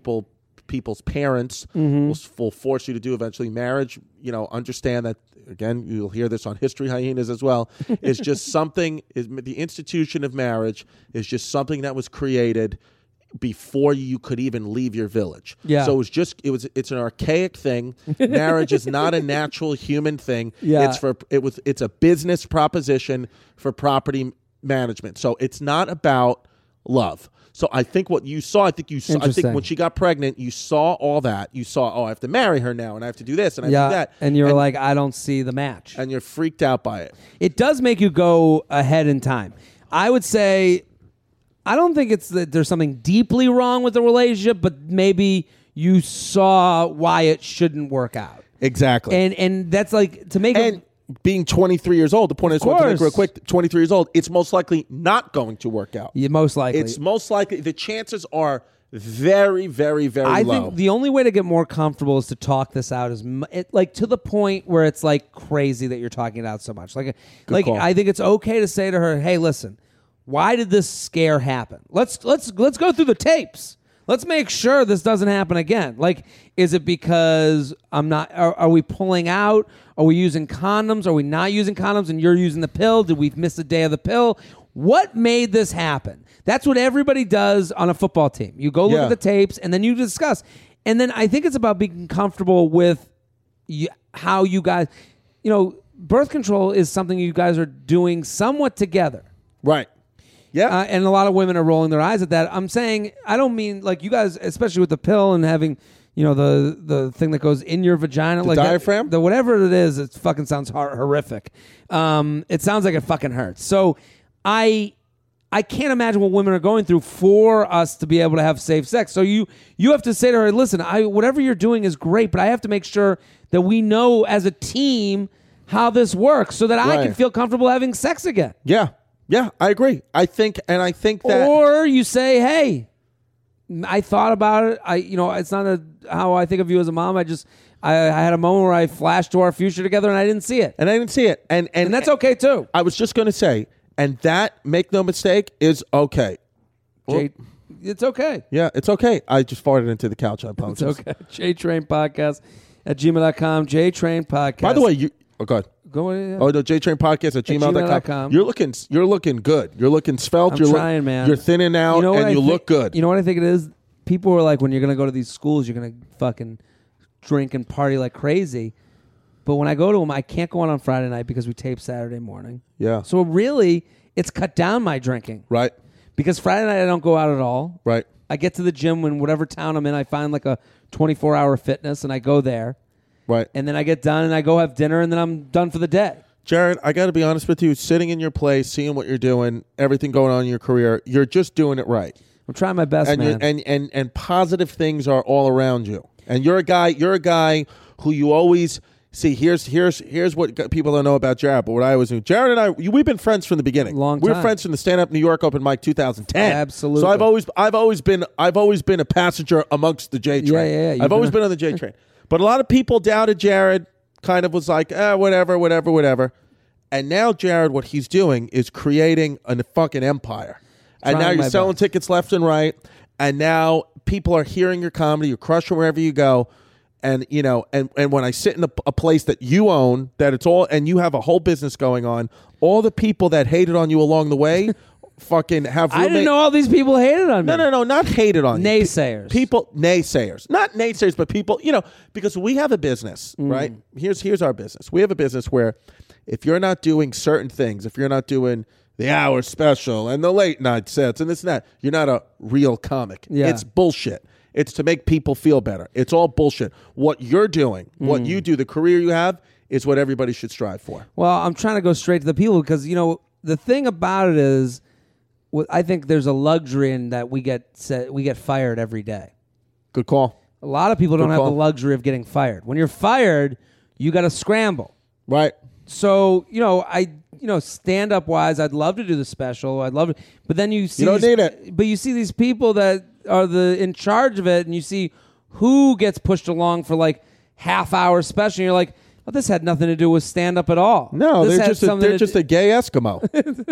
people's parents will force you to do eventually. Marriage, understand that, again, you'll hear this on History Hyenas as well, is just something, the institution of marriage is just something that was created before you could even leave your village. Yeah. So it's an archaic thing. Marriage is not a natural human thing. Yeah. It's a business proposition for property management. So it's not about love. So I think what you saw, I think when she got pregnant, you saw all that. You saw, I have to marry her now, and I have to do this, and I have to do that. And you're like, I don't see the match. And you're freaked out by it. It does make you go ahead in time. I would say, I don't think it's that there's something deeply wrong with the relationship, but maybe you saw why it shouldn't work out. Exactly. And that's like, to make it... being 23 years old, the point I just want to make real course. quick, 23 years old, it's most likely not going to work out. Yeah, most likely. It's most likely, the chances are very, very, very I low. think the only way to get more comfortable is to talk this out, is like to the point where it's like crazy that you're talking it out so much. Like call. I think it's okay to say to her, "Hey, listen, why did this scare happen? Let's go through the tapes. Let's make sure this doesn't happen again. Like, is it because I'm not? Are we pulling out? Are we using condoms? Are we not using condoms? And you're using the pill? Did we miss a day of the pill? What made this happen?" That's what everybody does on a football team. You go look at the tapes, and then you discuss. And then I think it's about being comfortable with how you guys, birth control is something you guys are doing somewhat together. Right. Yeah. And a lot of women are rolling their eyes at that. I'm saying, I don't mean like you guys, especially with the pill and having, the thing that goes in your vagina. The diaphragm? The whatever it is, it fucking sounds horrific. It sounds like it fucking hurts. So I can't imagine what women are going through for us to be able to have safe sex. So you have to say to her, listen, whatever you're doing is great, but I have to make sure that we know as a team how this works so that I can feel comfortable having sex again. Yeah. Yeah, I agree. I think that... Or you say, hey, I thought about it. It's not how I think of you as a mom. I had a moment where I flashed to our future together and I didn't see it. And that's okay too. I was just going to say, and that, make no mistake, is okay. It's okay. Yeah, it's okay. I just farted into the couch. I apologize. It's okay. JTrain Podcast at gmail.com. JTrain Podcast. By the way, go ahead. Go ahead. Oh, no, JTrain Podcast at gmail.com. You're looking good. You're looking svelte. I'm trying, man. You're thinning out, and you look good. You know what I think it is? People are like, when you're going to go to these schools, you're going to fucking drink and party like crazy. But when I go to them, I can't go on Friday night because we tape Saturday morning. Yeah. So really, it's cut down my drinking. Right. Because Friday night I don't go out at all. Right. I get to the gym in whatever town I'm in. I find like a 24-hour fitness, and I go there. Right. And then I get done, and I go have dinner, and then I'm done for the day. Jared, I got to be honest with you. Sitting in your place, seeing what you're doing, everything going on in your career, you're just doing it right. I'm trying my best, man. And positive things are all around you. And you're a guy who you always see. Here's what people don't know about Jared, but what I always knew. Jared and I, we've been friends from the beginning. Long time. We're friends from the Stand Up New York Open Mic 2010. Absolutely. So I've always been a passenger amongst the J train. Yeah. I've always been on the J train. But a lot of people doubted Jared. Kind of was like, whatever. And now Jared, what he's doing is creating a fucking empire. And now you're selling tickets left and right. And now people are hearing your comedy. You're crushing wherever you go. And, and when I sit in a place that you own, that it's all, and you have a whole business going on, all the people that hated on you along the way fucking have I didn't know all these people hated on me. No, not hated on you. Naysayers. Naysayers. Not naysayers, but people, because we have a business, right? Here's our business. We have a business where if you're not doing certain things, if you're not doing the hour special and the late night sets and this and that, you're not a real comic. Yeah. It's bullshit. It's to make people feel better. It's all bullshit. What you're doing, what you do, the career you have, is what everybody should strive for. Well, I'm trying to go straight to the people because, the thing about it is, I think there's a luxury in that we get fired every day. Good call. A lot of people don't have the luxury of getting fired. When you're fired, you got to scramble. Right. So, stand up wise, I'd love to do the special. I'd love to, but then you see you don't need it. But you see these people that are in charge of it, and you see who gets pushed along for like half-hour special. And you're like, well, this had nothing to do with stand up at all. No, they're just a gay Eskimo.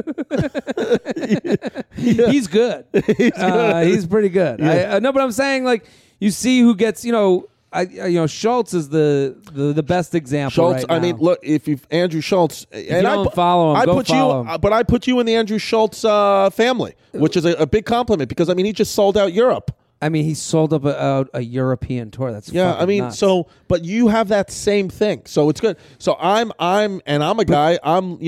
He's good. He's pretty good. Yeah. No, but I'm saying like you see who gets Schultz is the best example. Schultz. Right now. I mean, look, if you Andrew Schultz, if you don't follow him, follow him. But I put you in the Andrew Schultz family, which is a big compliment because he just sold out Europe. I mean, he sold up a European tour. That's nuts. But you have that same thing, so it's good. So I'm a guy.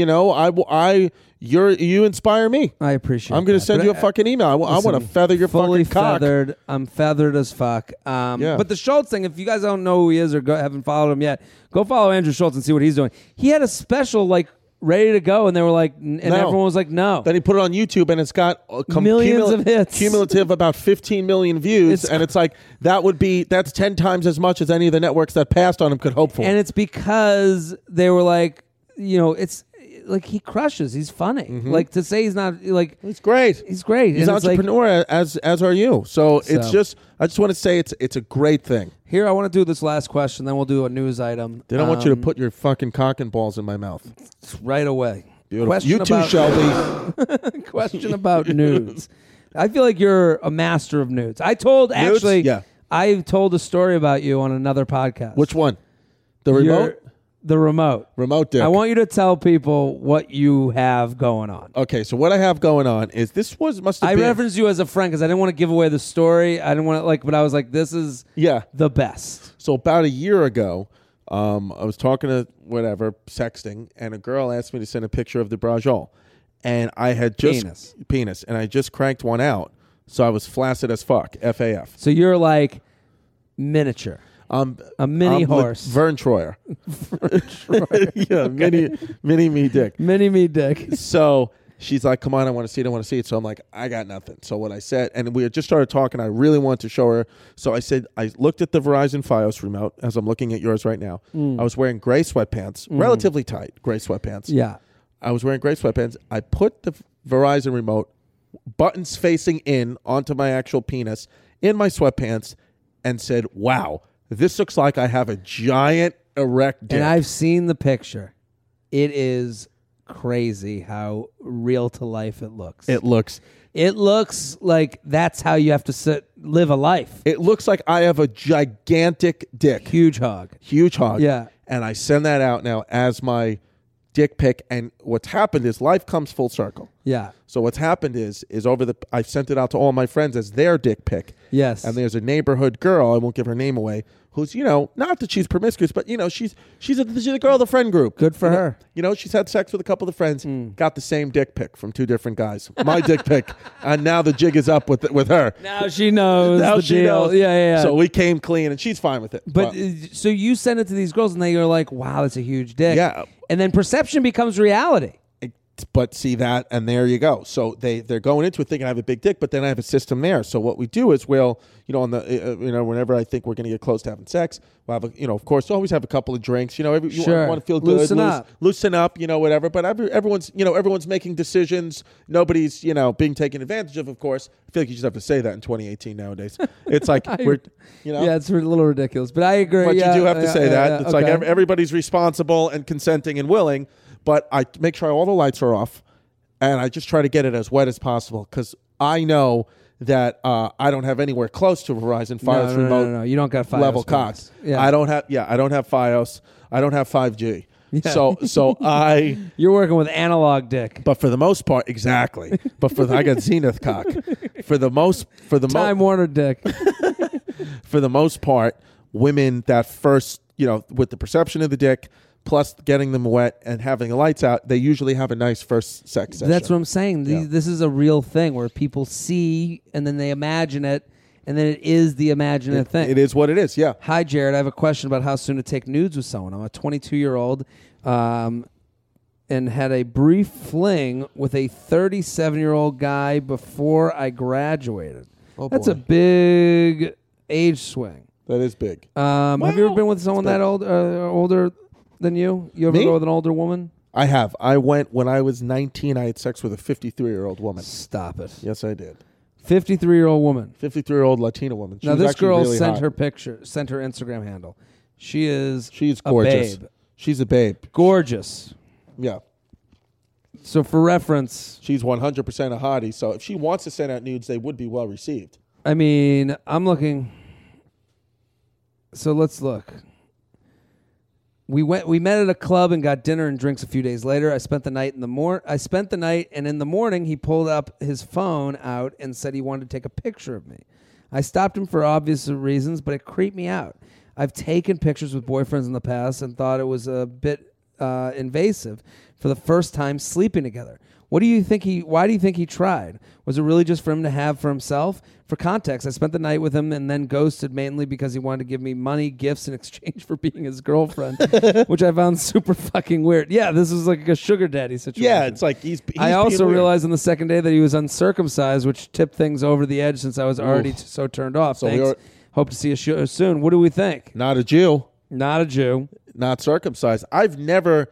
You inspire me. I appreciate. I'm going to send you a fucking email. I want to feather your fucking cock. Feathered. I'm feathered as fuck. But the Schultz thing, if you guys don't know who he is or haven't followed him yet, go follow Andrew Schultz and see what he's doing. He had a special ready to go, and they were like, everyone was like, no. Then he put it on YouTube, and it's got millions of hits, cumulative about 15 million views, and it's like that's 10 times as much as any of the networks that passed on him could hope for. And it's because they were like, it's like he crushes. He's funny. Like to say he's not like He's great. he's great. He's an And it's like, entrepreneur, as are you. So it's So. just, I just want to say it's a great thing. here, I want to do this last question, then we'll do a news item. They don't want you to put your fucking cock and balls in my mouth. right away. Beautiful. Question You too, about- Shelby. Question about nudes. I feel like you're a master of nudes. I told Yeah. I told a story about you on another podcast. Which one? The remote? The remote. Remote dick. I want you to tell people what you have going on. Okay, so what I have going on is must have I been. referenced you as a friend because I didn't want to give away the story. I didn't want to but I was like, this is Yeah. the best. So about a year ago, I was talking to sexting, and a girl asked me to send a picture of the brajol. And I had just... Penis. And I just cranked one out, so I was flaccid as fuck. FAF. So you're like miniature. A mini horse. Vern Troyer. Yeah, mini me dick. Mini me dick. So she's like, come on, I want to see it. So I'm like, I got nothing. So what I said, and we had just started talking, I really wanted to show her. So I said, I looked at the Verizon Fios remote as I'm looking at yours right now. I was wearing gray sweatpants, relatively tight gray sweatpants. Yeah. I was wearing gray sweatpants. I put the Verizon remote, buttons facing in onto my actual penis, in my sweatpants, and said, wow, this looks like I have a giant erect dick. And I've seen the picture. It is crazy how real to life it looks. It looks like that's how you have to live a life. It looks like I have a gigantic dick. Huge hog. Yeah. And I send that out now as my dick pic. And what's happened is life comes full circle. Yeah. So what's happened is I've sent it out to all my friends as their dick pic. Yes. And there's a neighborhood girl, I won't give her name away, who's, not that she's promiscuous, but, she's a girl of the friend group. Good for her. She's had sex with a couple of friends, got the same dick pic from two different guys. My dick pic. And now the jig is up with her. Now she knows Now the she deal. knows. Yeah. So we came clean, and she's fine with it. But so you send it to these girls, and they're like, wow, that's a huge dick. Yeah. And then perception becomes reality. But see that, and there you go. So they're going into it thinking I have a big dick, but then I have a system there. So what we do is on the whenever I think we're going to get close to having sex, we'll have of course always have a couple of drinks. You Sure. want to feel good, Loosen up. Whatever. But everyone's making decisions. Nobody's being taken advantage of course. I feel like you just have to say that in 2018 nowadays. It's like Yeah, it's a little ridiculous, but I agree. But yeah, you do have to say that. It's like okay. everybody's responsible and consenting and willing. But I make sure all the lights are off, and I just try to get it as wet as possible because I know that I don't have anywhere close to a Verizon Fios remote. No. You don't got Fios level cock. Yeah. I don't have Fios. I don't have 5G. Yeah. So I. You're working with analog dick. But for the most part, exactly. But I got Zenith cock. Time Warner dick. For the most part, women that first with the perception of the dick. Plus getting them wet and having the lights out, they usually have a nice first sex session. That's what I'm saying. Yeah. This is a real thing where people see and then they imagine it, and then it is the imaginative thing. It is what it is, yeah. Hi, Jared. I have a question about how soon to take nudes with someone. I'm a 22-year-old and had a brief fling with a 37-year-old guy before I graduated. Oh, That's boy. a big age swing. That is big. Have you ever been with someone that older than you? You ever Me? go with an older woman? I have. I went when I was 19. I had sex with a 53-year-old woman. Stop it. Yes, I did. 53-year-old woman. 53-year-old Latina woman. She Now was this actually girl really sent hot. her picture, sent her Instagram handle. She's gorgeous. a babe. She's a babe. Gorgeous. Yeah. So for reference, She's 100% a hottie. So if she wants to send out nudes, they would be well received. I mean, I'm looking. So let's look. We met at a club and got dinner and drinks a few days later. I spent the night, and in the morning he pulled up his phone out and said he wanted to take a picture of me. I stopped him for obvious reasons, but it creeped me out. I've taken pictures with boyfriends in the past and thought it was a bit invasive for the first time sleeping together. Why do you think he tried? Was it really just for him to have for himself? For context, I spent the night with him and then ghosted mainly because he wanted to give me money, gifts in exchange for being his girlfriend, which I found super fucking weird. Yeah, this is like a sugar daddy situation. Yeah, it's like he's I also being weird. realized on the second day that he was uncircumcised, which tipped things over the edge since I was already so turned off. So Thanks. Hope to see you soon. What do we think? Not a Jew. Not a Jew. Not circumcised. I've never.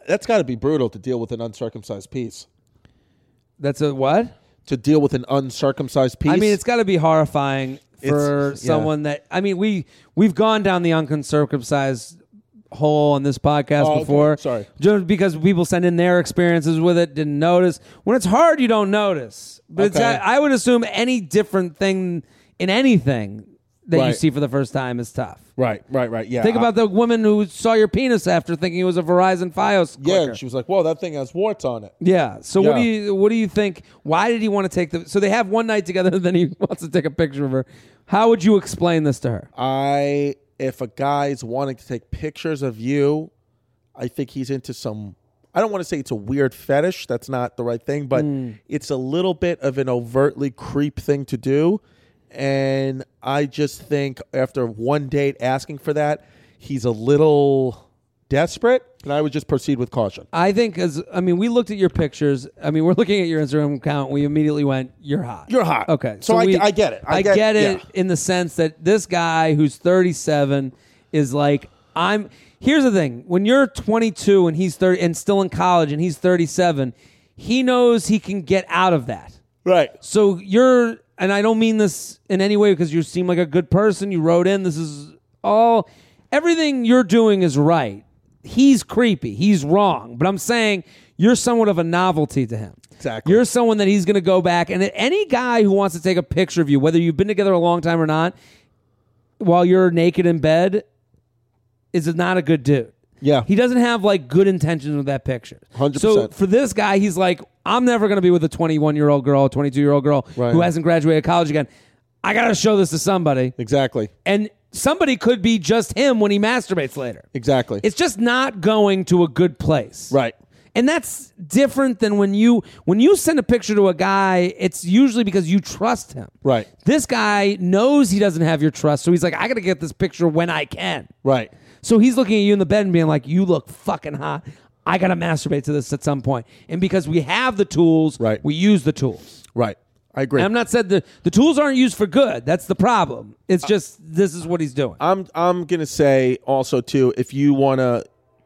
That's got to be brutal to deal with an uncircumcised piece. That's a what? To deal with an uncircumcised piece. I mean, it's got to be horrifying for someone that. I mean, we've gone down the uncircumcised hole on this podcast before. Okay. Sorry. Just because people send in their experiences with it, didn't notice. When it's hard, you don't notice. But it's, I would assume any different thing in anything that you see for the first time is tough. Right. Yeah. Think about the woman who saw your penis after thinking it was a Verizon Fios clicker. Yeah, she was like, "Whoa, that thing has warts on it." Yeah. So what do you think? Why did he want to take the? So they have one night together, and then he wants to take a picture of her. How would you explain this to her? If a guy's wanting to take pictures of you, I think he's into some. I don't want to say it's a weird fetish. That's not the right thing, but it's a little bit of an overtly creep thing to do. And I just think after one date asking for that, he's a little desperate, and I would just proceed with caution. I think, we looked at your pictures. I mean, we're looking at your Instagram account. We immediately went, "You're hot." You're hot. Okay. So I get it. I get it in the sense that this guy who's 37 is like, here's the thing. When you're 22 and he's 30 and still in college and he's 37, he knows he can get out of that. Right. So and I don't mean this in any way because you seem like a good person. You wrote in. This is everything you're doing is right. He's creepy. He's wrong. But I'm saying you're somewhat of a novelty to him. Exactly. You're someone that he's going to go back. And any guy who wants to take a picture of you, whether you've been together a long time or not, while you're naked in bed, is not a good dude. Yeah. He doesn't have like good intentions with that picture. 100%. So for this guy, he's like, I'm never going to be with a 21-year-old girl, a 22-year-old girl who hasn't graduated college again. I got to show this to somebody. Exactly. And somebody could be just him when he masturbates later. Exactly. It's just not going to a good place. Right. And that's different than when you send a picture to a guy, it's usually because you trust him. Right. This guy knows he doesn't have your trust, so he's like, I got to get this picture when I can. Right. So he's looking at you in the bed and being like, you look fucking hot. I got to masturbate to this at some point. And because we have the tools, we use the tools. Right. I agree. And I'm not said the tools aren't used for good. That's the problem. It's just this is what he's doing. I'm going to say also, too, if you want to,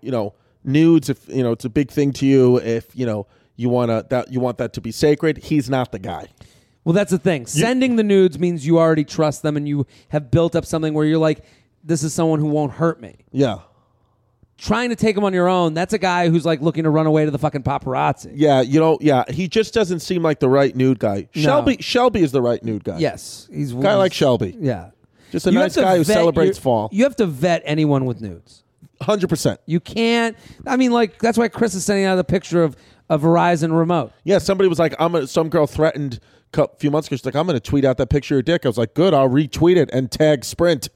nudes, if, it's a big thing to you, if, you want that to be sacred, he's not the guy. Well, that's the thing. Sending the nudes means you already trust them and you have built up something where you're like, this is someone who won't hurt me. Yeah. Trying to take them on your own, that's a guy who's like looking to run away to the fucking paparazzi. Yeah, he just doesn't seem like the right nude guy. No. Shelby is the right nude guy. Yes. He's a guy like Shelby. Yeah. Just a nice guy who celebrates fall. You have to vet anyone with nudes. 100%. You can't. I mean, like, that's why Chris is sending out the picture of a Verizon remote. Yeah, somebody was like, some girl threatened a few months ago. She's like, I'm going to tweet out that picture of your dick. I was like, good, I'll retweet it and tag Sprint.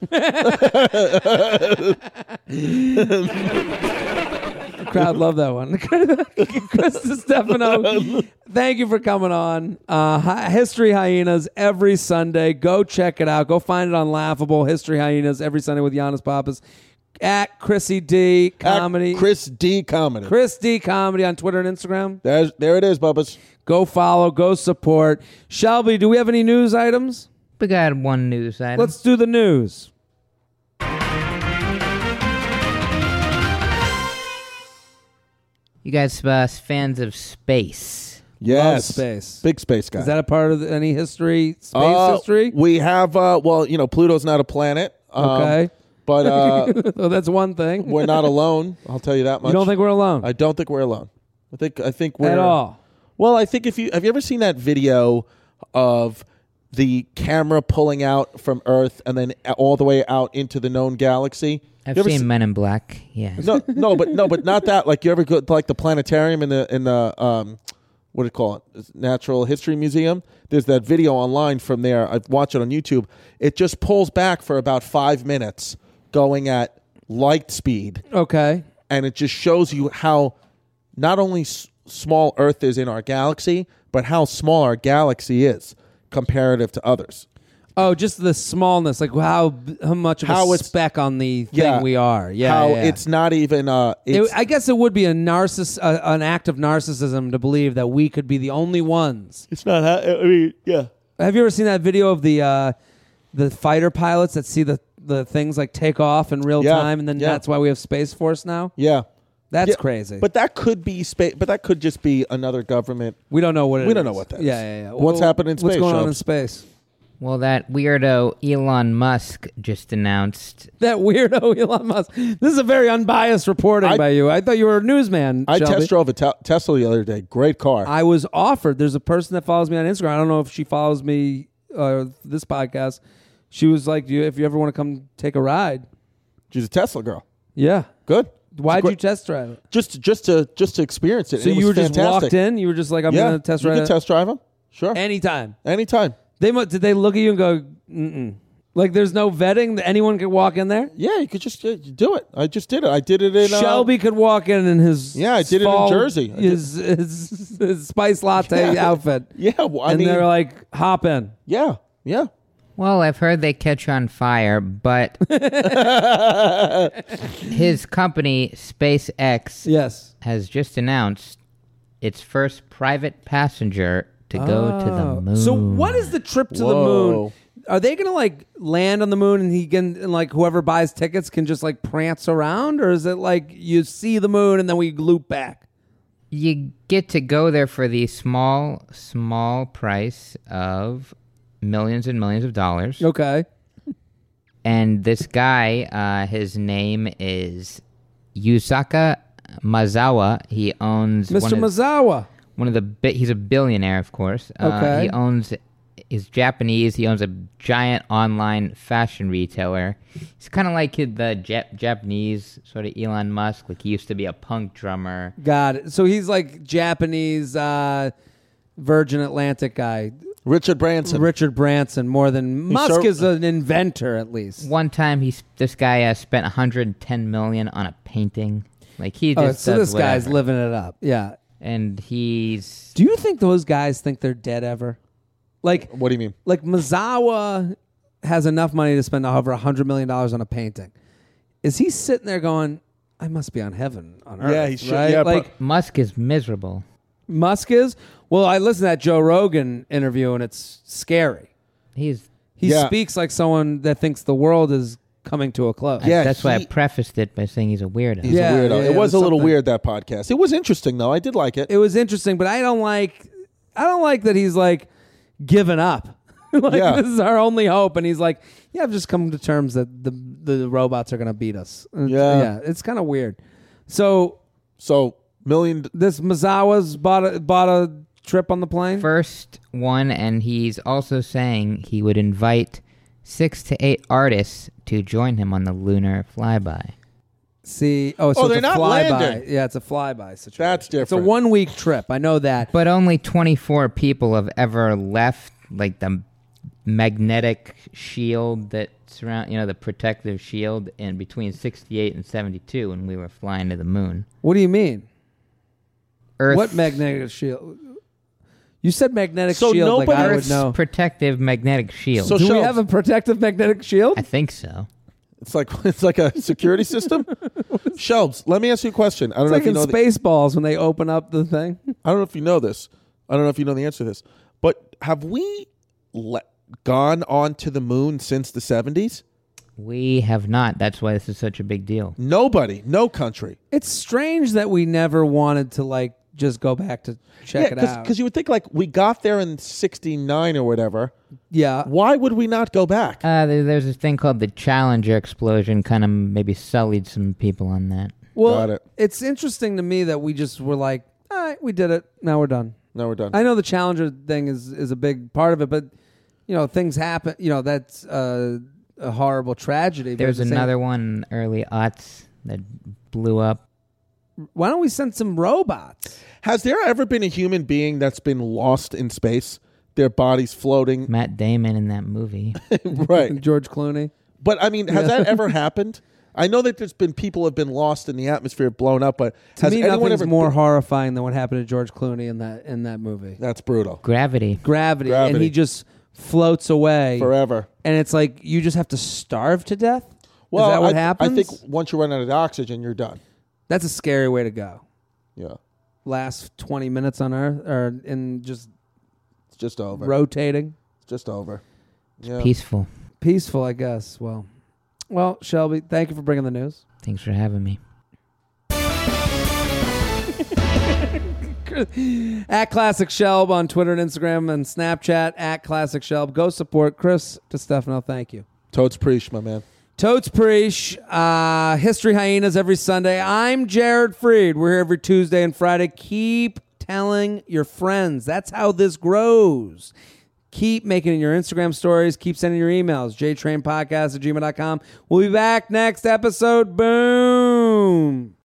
The crowd loved that one. Chris Stefano, thank you for coming on. History Hyenas every Sunday. Go check it out. Go find it on Laughable. History Hyenas every Sunday with Giannis Papas. At Chrissy D Comedy. Chris D Comedy. Chris D Comedy on Twitter and Instagram. There it is, Bubbas. Go follow. Go support. Shelby, do we have any news items? We got one news item. Let's do the news. You guys fans of space? Yes. Love space. Big space guy. Is that a part of any history? Space history? We have, Pluto's not a planet. Okay. But so that's one thing. We're not alone. I'll tell you that much. You don't think we're alone? I don't think we're alone. I think we're at all. Well, I think have you ever seen that video of the camera pulling out from Earth and then all the way out into the known galaxy? I've seen Men in Black. Yeah. No, but not that. Like, you ever go to like the planetarium in the what do you call it? Natural History Museum. There's that video online from there. I've watched it on YouTube. It just pulls back for about 5 minutes, going at light speed. Okay. And it just shows you how not only small Earth is in our galaxy, but how small our galaxy is comparative to others. Oh, just the smallness, like how much of a speck on the thing we are. Yeah, how it's not even. I guess it would be an act of narcissism to believe that we could be the only ones. It's not. I mean, yeah. Have you ever seen that video of the fighter pilots that see the things like take off in real time, and then that's why we have Space Force now? Yeah. That's Yeah, crazy. But that could be space. But that could just be another government. we don't know what it is. We don't know what that is. Yeah. What's happening in What's space, going on in Shubs? space? Well, that weirdo Elon Musk just announced. That weirdo Elon Musk. This is a very unbiased reporting by you. I thought you were a newsman, I Shelby. test drove a Tesla the other day. Great car. I was offered. There's a person that follows me on Instagram. I don't know if she follows me this podcast. She was like, if you ever want to come take a ride. She's a Tesla girl. Yeah. Good. Why'd Great. you test drive it? Just to experience it. So It you were was just fantastic. walked in? You were just like, I'm going to test you drive can it? test drive them. Sure. Anytime. Anytime. Did they look at you and go, mm-mm? Like there's no vetting that anyone could walk in there? Yeah, you could just do it. I just did it. I did it in Shelby could walk in his Yeah, I did it in fall- Jersey. I did- his spice latte outfit. Yeah, well, I And mean, they're like, hop in. yeah. Well, I've heard they catch on fire, but his company, SpaceX, Yes. has just announced its first private passenger to go to the moon. So what is the trip to the Whoa. moon? Are they gonna like land on the moon and like whoever buys tickets can just like prance around, or is it like you see the moon and then we loop back? You get to go there for the small price of millions and millions of dollars. Okay. And this guy, his name is Yusaka Mazawa. He owns Mr. Mazawa. he's a billionaire, of course. Okay. He's Japanese. He owns a giant online fashion retailer. He's kind of like the Japanese sort of Elon Musk. Like he used to be a punk drummer. Got it. So he's like Japanese Virgin Atlantic guy. Richard Branson. Richard Branson, more than Musk is an inventor at least. One time, this guy spent $110 million on a painting. Like he just so does this guy's whatever. living it up. Yeah. And he's Do you think those guys think they're dead ever? Like What do you mean? Like Mazawa has enough money to spend over $100 million on a painting. Is he sitting there going, I must be on heaven on earth? Yeah, he should. Right? Yeah, like Musk is miserable. Musk is? Well, I listened to that Joe Rogan interview and it's scary. He Yeah. speaks like someone that thinks the world is coming to a close. Yeah, That's why I he- prefaced it by saying he's a weirdo. He's Yeah, a weirdo. yeah, It was there's a little something. weird, that podcast. It was interesting though. I did like it. It was interesting, but I don't like that he's like given up. Like Yeah. this is our only hope, and he's like, "Yeah, I've just come to terms that the robots are going to beat us." Yeah. it's kind of weird. So So million. this Mazawa's bought a trip on the plane. First one, and he's also saying he would invite 6 to 8 artists to join him on the lunar flyby. See, so they're it's a not flyby. landing. Yeah, it's a flyby situation. That's It's a different. 1 week trip. I know that. But only 24 people have ever left, like the magnetic shield that surround, the protective shield, in between 68 and 72 when we were flying to the moon. What do you mean? Earth, What magnetic shield? You said magnetic So shield, like I would Earth's know. protective magnetic shield. So Do we Shelves. have a protective magnetic shield? I think so. It's like a security system. Shelves. Let me ask you a question. I don't It's know like if you in know. Spaceballs when they open up the thing. I don't know if you know this. I don't know if you know the answer to this. But have we gone on to the moon since the 70s? We have not. That's why this is such a big deal. Nobody. No country. It's strange that we never wanted to like just go back to check it out. Because you would think like we got there in 69 or whatever. Yeah. Why would we not go back? There's this thing called the Challenger explosion, kind of maybe sullied some people on that. Well, Got it. it's interesting to me that we just were like, all right, we did it. Now we're done. No, we're done. I know the Challenger thing is a big part of it, but things happen. That's a horrible tragedy. but There's at the same- another one in the early aughts that blew up. Why don't we send some robots? Has there ever been a human being that's been lost in space? Their bodies floating. Matt Damon in that movie. Right. George Clooney. But I mean, has that ever happened? I know that there's been people have been lost in the atmosphere, blown up, but To has me, anyone nothing's ever more been- horrifying than what happened to George Clooney in that movie. That's brutal. Gravity. Gravity, and Gravity. he just floats away Forever. and it's like you just have to starve to death. Well, is that what I happens? think once you run out of oxygen, you're done. That's a scary way to go. Yeah. Last 20 minutes on Earth, or in just It's just over. rotating, It's just over. Yeah. Peaceful. peaceful, I guess. Well, Shelby, thank you for bringing the news. Thanks for having me. At Classic Shelb on Twitter and Instagram and Snapchat. At Classic Shelb. Go support Chris DiStefano. Thank you. Totes Preach, my man. Totes Preach. History Hyenas every Sunday. I'm Jared Freed. We're here every Tuesday and Friday. Keep telling your friends. That's how this grows. Keep making your Instagram stories. Keep sending your emails. jtrainpodcast@gmail.com. We'll be back next episode. Boom.